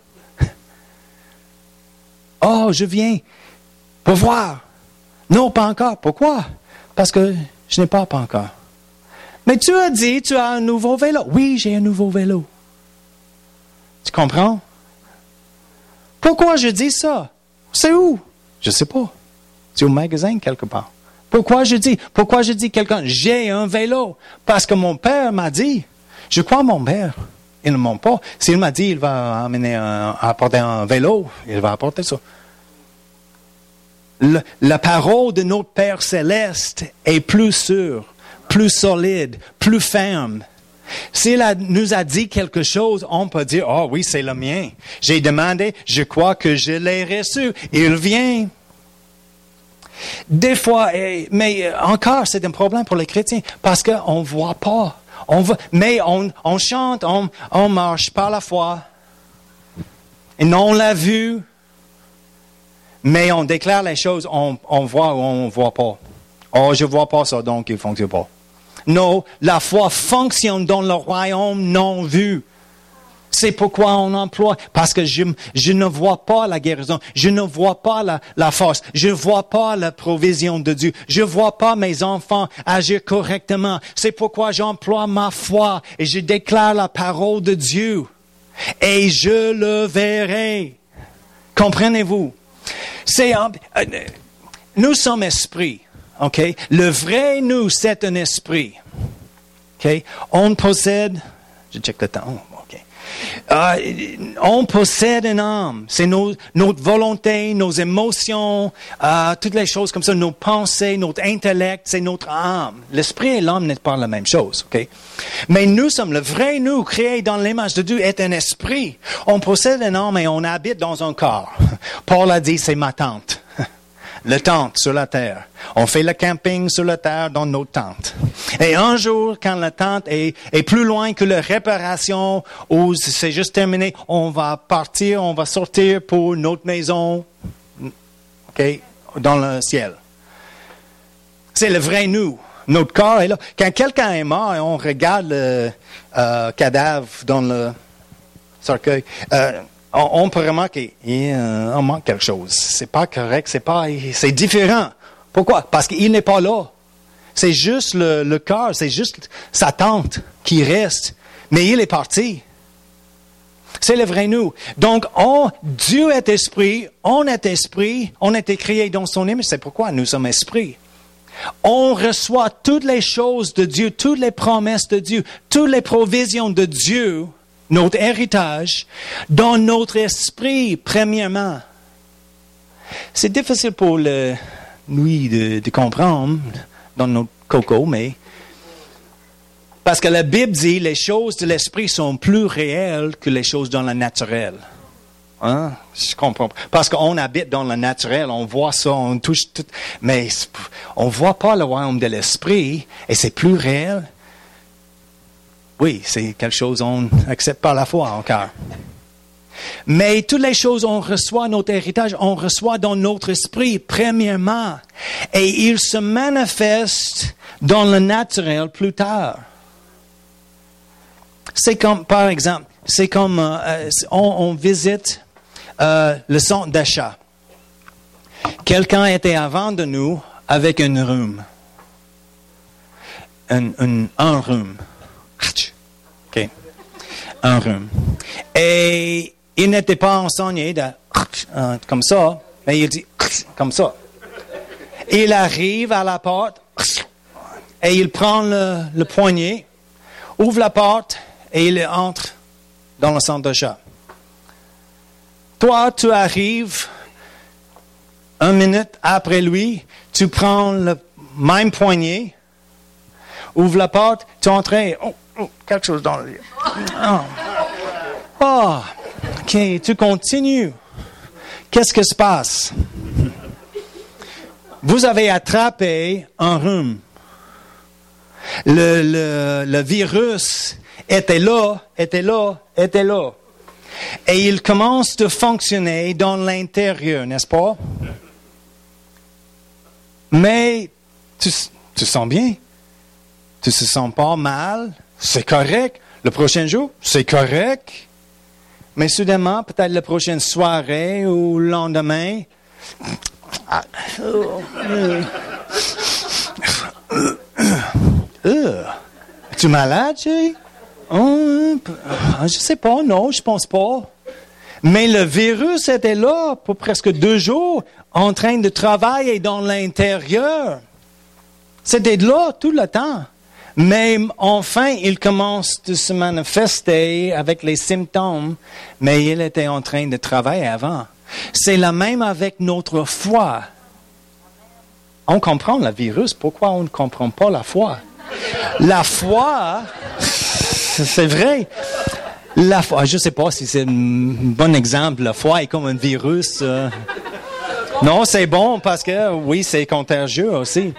Oh, je viens pour voir. Non, pas encore. Pourquoi? Parce que je n'ai pas encore. Mais tu as dit, tu as un nouveau vélo. Oui, j'ai un nouveau vélo. Tu comprends? Pourquoi je dis ça? C'est où? Je ne sais pas. C'est au magasin quelque part. Pourquoi je dis quelqu'un, j'ai un vélo? Parce que mon père m'a dit. Je crois mon père. Il ne ment pas. S'il m'a dit, il va apporter un vélo, il va apporter ça. La parole de notre Père céleste est plus sûre, plus solide, plus ferme. S'il nous a dit quelque chose, on peut dire, oh oui, c'est le mien. J'ai demandé, je crois que je l'ai reçu. Il vient. Des fois, mais encore, c'est un problème pour les chrétiens parce qu'on ne voit pas. Mais on chante, on marche par la foi. Et non, on l'a vu. Mais on déclare les choses, on voit ou on ne voit pas. Oh, je ne vois pas ça, donc il ne fonctionne pas. Non, la foi fonctionne dans le royaume non vu. C'est pourquoi on emploie, parce que je ne vois pas la guérison, je ne vois pas la force, je ne vois pas la provision de Dieu, je ne vois pas mes enfants agir correctement. C'est pourquoi j'emploie ma foi et je déclare la parole de Dieu. Et je le verrai. Comprenez-vous? Nous sommes esprits, ok? Le vrai nous, c'est un esprit, ok? On possède, je check le temps, ok? On possède une âme, c'est notre volonté, nos émotions, toutes les choses comme ça, nos pensées, notre intellect, c'est notre âme. L'esprit et l'âme n'est pas la même chose, ok? Mais nous sommes, le vrai nous, créé dans l'image de Dieu, est un esprit. On possède une âme et on habite dans un corps. Paul a dit, c'est ma tente. le tente sur la terre. On fait le camping sur la terre dans nos tentes. Et un jour, quand la tente est plus loin que la réparation ou c'est juste terminé, on va partir, on va sortir pour notre maison, OK, dans le ciel. C'est le vrai nous. Notre corps est là. Quand quelqu'un est mort et on regarde le cadavre dans le cercueil, on peut remarquer qu'il manque quelque chose. C'est pas correct, c'est différent. Pourquoi? Parce qu'il n'est pas là. C'est juste le corps, c'est juste sa tente qui reste. Mais il est parti. C'est le vrai nous. Donc, Dieu est esprit, on est esprit, on a été créé dans son image. C'est pourquoi nous sommes esprits. On reçoit toutes les choses de Dieu, toutes les promesses de Dieu, toutes les provisions de Dieu, notre héritage, dans notre esprit, premièrement. C'est difficile pour nous de comprendre dans notre coco, mais parce que la Bible dit les choses de l'esprit sont plus réelles que les choses dans le naturel. Hein? Je comprends. Parce qu'on habite dans le naturel, on voit ça, on touche tout, mais on ne voit pas le royaume de l'esprit et c'est plus réel. Oui, c'est quelque chose qu'on accepte par la foi encore. Mais toutes les choses, on reçoit notre héritage, on reçoit dans notre esprit, premièrement. Et il se manifeste dans le naturel plus tard. C'est comme, par exemple, on visite le centre d'achat. Quelqu'un était avant de nous avec une rhume. Un rhume. OK. Un rhume. Et il n'était pas enseigné comme ça, mais il dit comme ça. Il arrive à la porte et il prend le poignet, ouvre la porte et il entre dans le centre d'achat. Toi, tu arrives 1 minute après lui, tu prends le même poignet, ouvre la porte, tu entres et quelque chose dans le lit. OK, tu continues. Qu'est-ce qui se passe? Vous avez attrapé un rhume. Le virus était là. Et il commence de fonctionner dans l'intérieur, n'est-ce pas? Mais tu sens bien. Tu ne te sens pas mal. C'est correct. Le prochain jour, c'est correct. Mais soudainement, peut-être la prochaine soirée ou le lendemain, es-tu malade, Jay? Je sais pas, non, je pense pas. Mais le virus était là pour presque 2 jours, en train de travailler dans l'intérieur. C'était là tout le temps. Mais enfin, il commence de se manifester avec les symptômes, mais il était en train de travailler avant. C'est la même avec notre foi. On comprend le virus, pourquoi on ne comprend pas la foi? La foi, c'est vrai. La foi, je ne sais pas si c'est un bon exemple. La foi est comme un virus. Non, c'est bon parce que, oui, c'est contagieux aussi.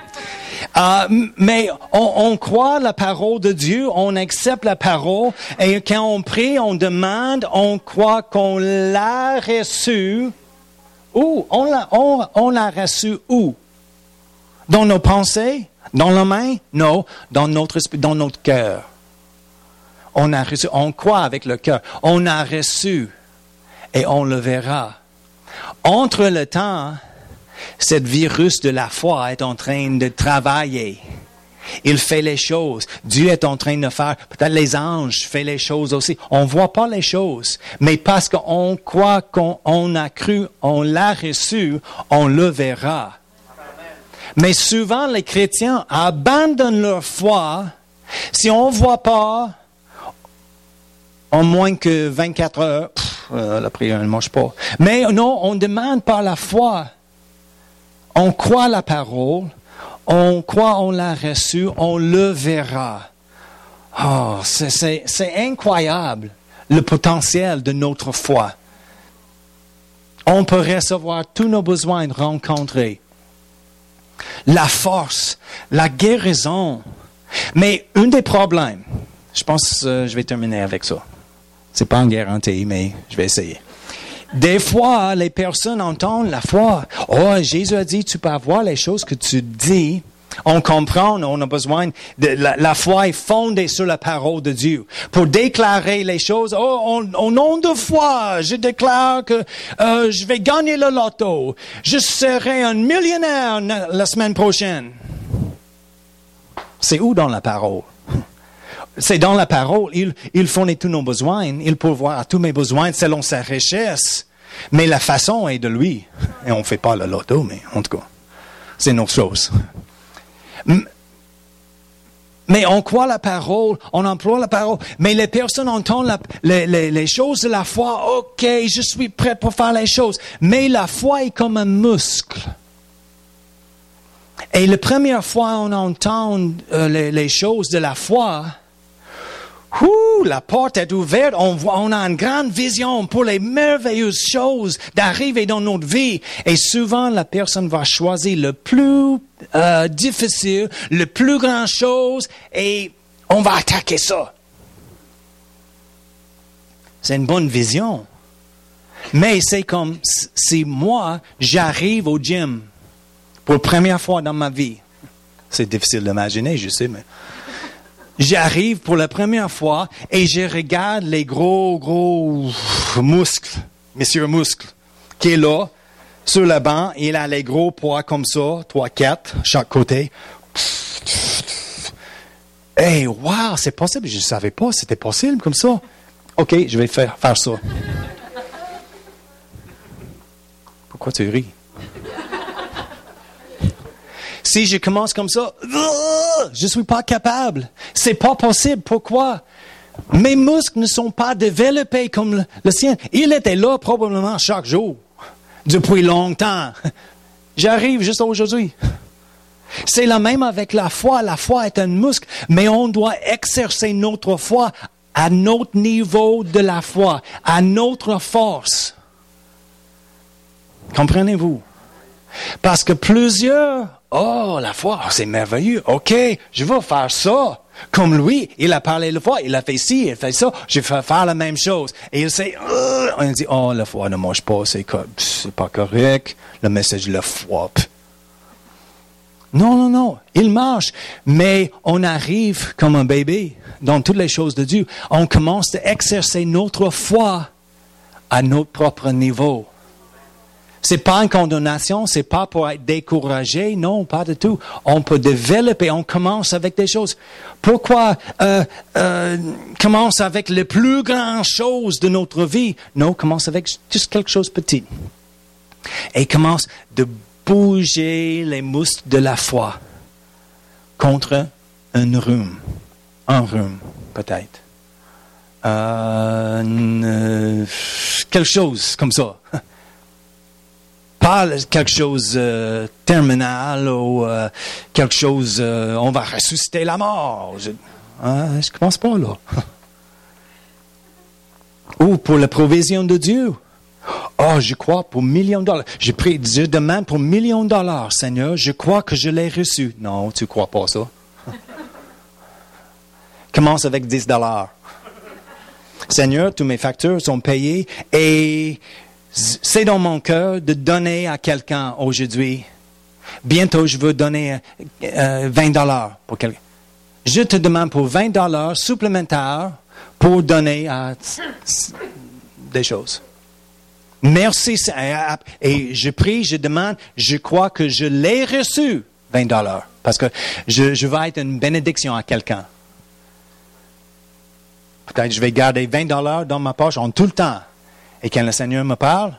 Mais on croit la parole de Dieu, on accepte la parole, et quand on prie, on demande, on croit qu'on l'a reçu. Où? On l'a reçu où? Dans nos pensées? Dans la main? Non, dans notre esprit, dans notre cœur. On a reçu, on croit avec le cœur. On a reçu et on le verra. Entre le temps, ce virus de la foi est en train de travailler. Il fait les choses. Dieu est en train de faire, peut-être les anges font les choses aussi. On ne voit pas les choses, mais parce qu'on croit qu'on a cru, on l'a reçu, on le verra. Mais souvent, les chrétiens abandonnent leur foi si on ne voit pas en moins que 24 heures. La prière ne marche pas. Mais non, on demande par la foi. On croit la parole, on croit on l'a reçu, on le verra. Oh, c'est incroyable le potentiel de notre foi. On peut recevoir tous nos besoins rencontrés la force, la guérison. Mais un des problèmes, je pense que je vais terminer avec ça. C'est pas une garantie, mais je vais essayer. Des fois, les personnes entendent la foi. Oh, Jésus a dit, tu peux avoir les choses que tu dis. On comprend, on a besoin de la foi est fondée sur la parole de Dieu. Pour déclarer les choses, au nom de foi, je déclare que je vais gagner le loto. Je serai un millionnaire la semaine prochaine. C'est où dans la parole? C'est dans la parole. Il fournit tous nos besoins. Il pourvoit à tous mes besoins selon sa richesse. Mais la façon est de lui. Et on ne fait pas le loto, mais en tout cas, c'est une autre chose. Mais on croit la parole, on emploie la parole, mais les personnes entendent les choses de la foi. OK, je suis prêt pour faire les choses. Mais la foi est comme un muscle. Et la première fois on entend les choses de la foi, la porte est ouverte, on a une grande vision pour les merveilleuses choses d'arriver dans notre vie. Et souvent, la personne va choisir le plus difficile, le plus grand chose, et on va attaquer ça. C'est une bonne vision. Mais c'est comme si moi, j'arrive au gym pour la première fois dans ma vie. C'est difficile d'imaginer, je sais, mais... J'arrive pour la première fois et je regarde les gros muscles, monsieur muscle, qui est là, sur le banc. Il a les gros poids comme ça, 3, 4, chaque côté. Hey, wow, c'est possible. Je ne savais pas, c'était possible comme ça. OK, je vais faire ça. Pourquoi tu ris? Si je commence comme ça, je ne suis pas capable. C'est pas possible. Pourquoi? Mes muscles ne sont pas développés comme le sien. Il était là probablement chaque jour, depuis longtemps. J'arrive juste aujourd'hui. C'est la même avec la foi. La foi est un muscle, mais on doit exercer notre foi à notre niveau de la foi, à notre force. Comprenez-vous? Parce que plusieurs... la foi, c'est merveilleux. OK, je vais faire ça. Comme lui, il a parlé la foi, il a fait ci, il a fait ça. Je vais faire la même chose. Et il sait, on dit, la foi ne marche pas, c'est pas correct. Le message de la foi. Non, il marche. Mais on arrive comme un bébé dans toutes les choses de Dieu. On commence à exercer notre foi à notre propre niveau. C'est pas une condamnation, c'est pas pour être découragé, non, pas du tout. On peut développer, on commence avec des choses. Pourquoi commence avec les plus grandes choses de notre vie? Non, commence avec juste quelque chose de petit. Et commence de bouger les muscles de la foi contre un rhume. Un rhume, peut-être. Quelque chose comme ça. Pas quelque chose terminal ou quelque chose, on va ressusciter la mort. Je commence pas là. Ou pour la provision de Dieu. Je crois pour millions de dollars. Je prie, je demande pour millions de dollars, Seigneur. Je crois que je l'ai reçu. Non, tu crois pas ça. Commence avec 10 dollars. Seigneur, tous mes factures sont payées et c'est dans mon cœur de donner à quelqu'un aujourd'hui. Bientôt, je veux donner 20 dollars pour quelqu'un. Je te demande pour 20 dollars supplémentaires pour donner à des choses. Merci. Et je prie, je demande, je crois que je l'ai reçu, 20 dollars. Parce que je vais être une bénédiction à quelqu'un. Peut-être je vais garder 20 dollars dans ma poche en tout le temps. Et quand le Seigneur me parle,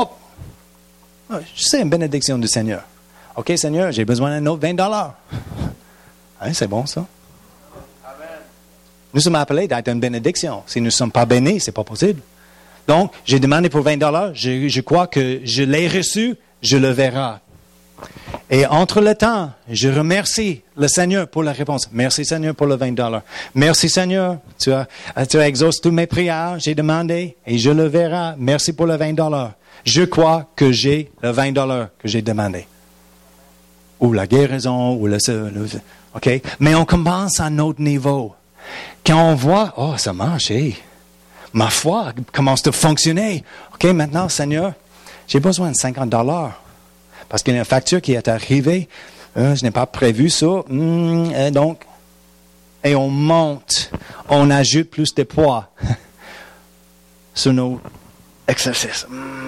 c'est une bénédiction du Seigneur. OK, Seigneur, j'ai besoin d'un autre 20 dollars. C'est bon, ça. Amen. Nous sommes appelés d'être une bénédiction. Si nous ne sommes pas bénis, ce n'est pas possible. Donc, j'ai demandé pour 20 dollars. Je crois que je l'ai reçu, je le verrai. Et entre le temps, je remercie le Seigneur pour la réponse. Merci Seigneur pour le 20 dollars. Merci Seigneur, tu as exaucé toutes mes prières, j'ai demandé et je le verrai. Merci pour le 20 dollars. Je crois que j'ai le 20 dollars que j'ai demandé. ou la guérison, ou OK? Mais on commence à notre niveau. Quand on voit, oh, ça marche, hey, ma foi commence à fonctionner. OK, maintenant, Seigneur, j'ai besoin de $50 parce qu'il y a une facture qui est arrivée. Je n'ai pas prévu ça. Donc, et on monte, on ajoute plus de poids sur nos exercices.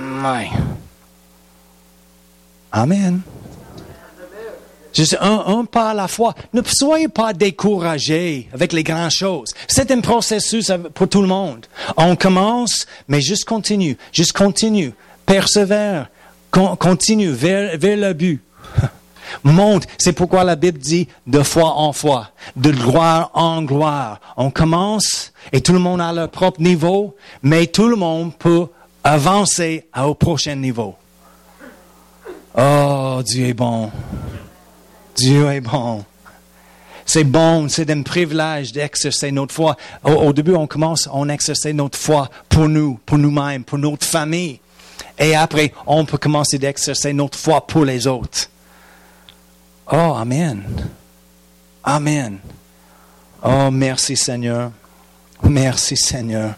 Amen. Juste un pas à la fois. Ne soyez pas découragés avec les grandes choses. C'est un processus pour tout le monde. On commence, mais juste continue. Persévère. Continue vers le but. Monte. C'est pourquoi la Bible dit de foi en foi, de gloire en gloire. On commence et tout le monde a leur propre niveau, mais tout le monde peut avancer au prochain niveau. Oh, Dieu est bon. Dieu est bon. C'est bon, c'est un privilège d'exercer notre foi. Au début, on exerce notre foi pour nous-mêmes, pour notre famille. Et après, on peut commencer d'exercer notre foi pour les autres. Oh, amen. Amen. Oh, merci Seigneur. Merci Seigneur.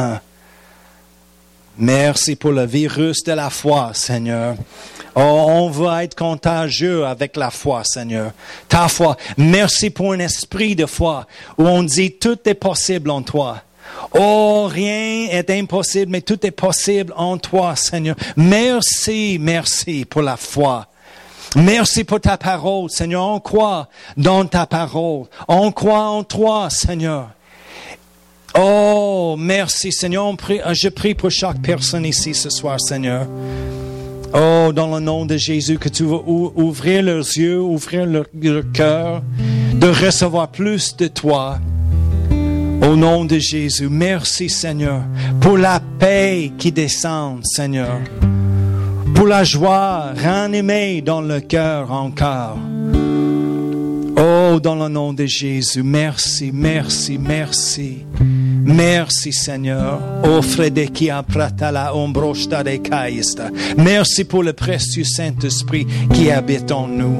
Merci pour le virus de la foi, Seigneur. Oh, on veut être contagieux avec la foi, Seigneur. Ta foi. Merci pour un esprit de foi où on dit tout est possible en toi. Oh, rien est impossible, mais tout est possible en toi, Seigneur. Merci pour la foi. Merci pour ta parole, Seigneur. On croit dans ta parole. On croit en toi, Seigneur. Oh, merci, Seigneur. Je prie pour chaque personne ici ce soir, Seigneur. Oh, dans le nom de Jésus, que tu vas ouvrir leurs yeux, ouvrir leur cœur, de recevoir plus de toi. Au nom de Jésus, merci, Seigneur, pour la paix qui descend, Seigneur. Pour la joie ranimée dans le cœur encore. Oh, dans le nom de Jésus, merci. Merci, Seigneur. Merci pour le précieux Saint-Esprit qui habite en nous.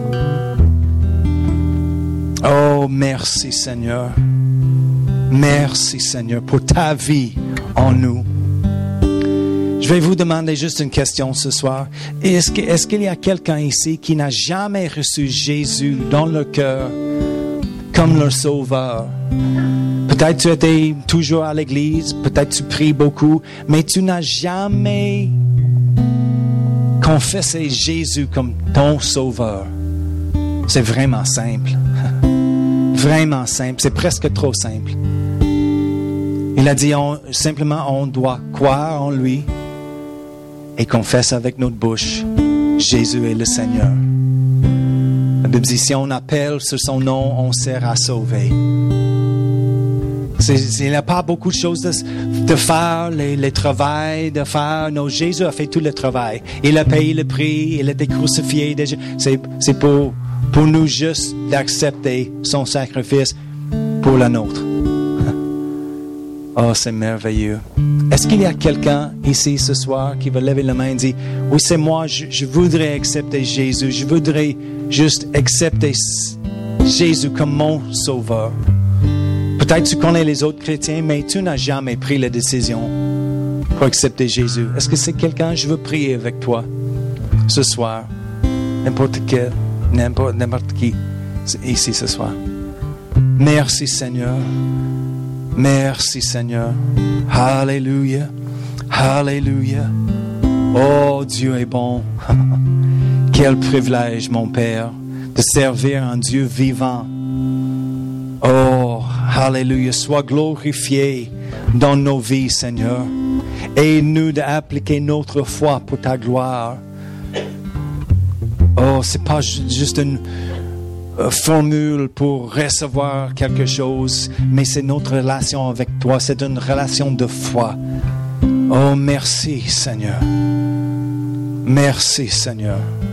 Oh, merci, Seigneur. Merci, Seigneur, pour ta vie en nous. Je vais vous demander juste une question ce soir. Est-ce qu'il y a quelqu'un ici qui n'a jamais reçu Jésus dans le cœur comme leur sauveur? Peut-être tu étais toujours à l'église, peut-être tu pries beaucoup, mais tu n'as jamais confessé Jésus comme ton sauveur. C'est vraiment simple. Vraiment simple. C'est presque trop simple. Il a dit simplement on doit croire en lui et confesse avec notre bouche Jésus est le Seigneur. La Bible dit si on appelle sur son nom, on sera sauvé. Il n'y a pas beaucoup de choses de faire, les travails, de faire. Non, Jésus a fait tout le travail. Il a payé le prix, il a été crucifié. C'est pour nous juste d'accepter son sacrifice pour la nôtre. Oh, c'est merveilleux. Est-ce qu'il y a quelqu'un ici ce soir qui va lever la main et dire, oui, c'est moi, je voudrais accepter Jésus. Je voudrais juste accepter Jésus comme mon sauveur. Peut-être tu connais les autres chrétiens, mais tu n'as jamais pris la décision pour accepter Jésus. Est-ce que c'est quelqu'un? Je veux prier avec toi ce soir. N'importe qui ici ce soir. Merci Seigneur. Merci Seigneur. Alléluia. Alléluia. Oh, Dieu est bon. Quel privilège, mon Père, de servir un Dieu vivant. Oh, Alléluia. Sois glorifié dans nos vies, Seigneur. Aide-nous d'appliquer notre foi pour ta gloire. Oh, c'est pas juste une formule pour recevoir quelque chose, mais c'est notre relation avec toi. C'est une relation de foi. Oh, merci, Seigneur. Merci, Seigneur.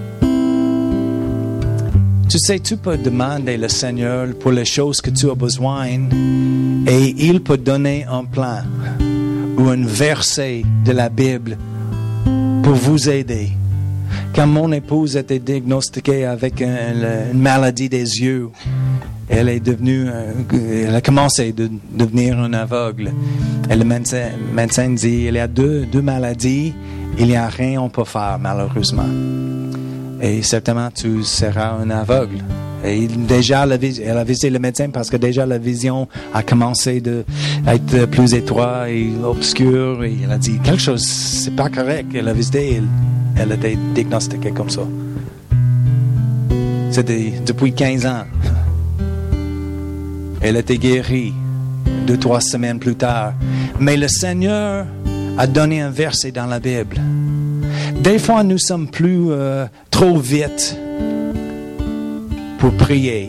Tu sais, tu peux demander au Seigneur pour les choses que tu as besoin et il peut donner un plan ou un verset de la Bible pour vous aider. Quand mon épouse était diagnostiquée avec une maladie des yeux, elle a commencé de devenir un aveugle. Et le médecin dit, il y a deux maladies, il n'y a rien qu'on peut faire, malheureusement. Et certainement, tu seras un aveugle. Et déjà, elle a visité le médecin parce que déjà la vision a commencé à être plus étroite et obscure. Et elle a dit, quelque chose, c'est pas correct. Elle a visité, elle a été diagnostiquée comme ça. C'était depuis 15 ans. Elle a été guérie 2-3 semaines plus tard. Mais le Seigneur a donné un verset dans la Bible. Des fois, nous sommes plus trop vite pour prier.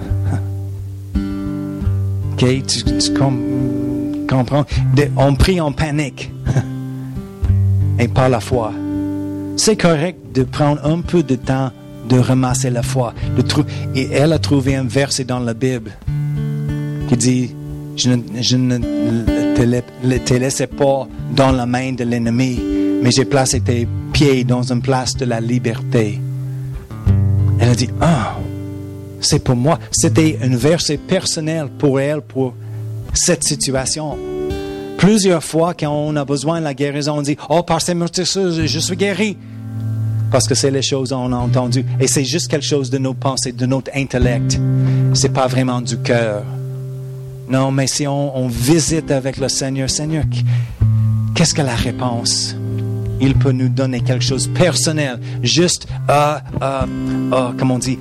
OK? Tu comprends? On prie en panique et par la foi. C'est correct de prendre un peu de temps de ramasser la foi. Et elle a trouvé un verset dans la Bible qui dit, je ne te laissais pas dans la main de l'ennemi, mais j'ai placé tes pieds dans une place de la liberté. Elle a dit, c'est pour moi. C'était un verset personnel pour elle, pour cette situation. Plusieurs fois, quand on a besoin de la guérison, on dit, par ces meurtrissures, je suis guéri. Parce que c'est les choses qu'on a entendues. Et c'est juste quelque chose de nos pensées, de notre intellect. C'est pas vraiment du cœur. Non, mais si on visite avec le Seigneur, qu'est-ce que la réponse? Il peut nous donner quelque chose de personnel. Juste, comment on dit,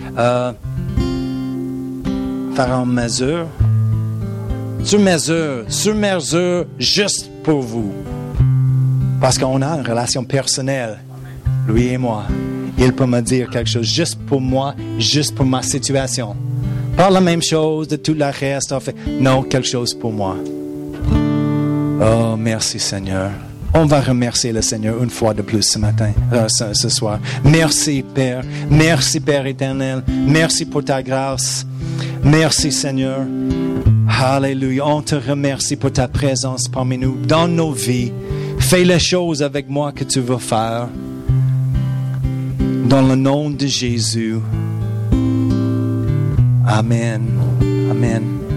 faire en mesure. Sur mesure, juste pour vous. Parce qu'on a une relation personnelle, lui et moi. Il peut me dire quelque chose juste pour moi, juste pour ma situation. Pas la même chose de tout le reste. En fait. Non, quelque chose pour moi. Oh, merci Seigneur. On va remercier le Seigneur une fois de plus ce matin, ce soir. Merci Père. Merci Père éternel. Merci pour ta grâce. Merci Seigneur. Alléluia. On te remercie pour ta présence parmi nous, dans nos vies. Fais les choses avec moi que tu veux faire. Dans le nom de Jésus. Amen. Amen.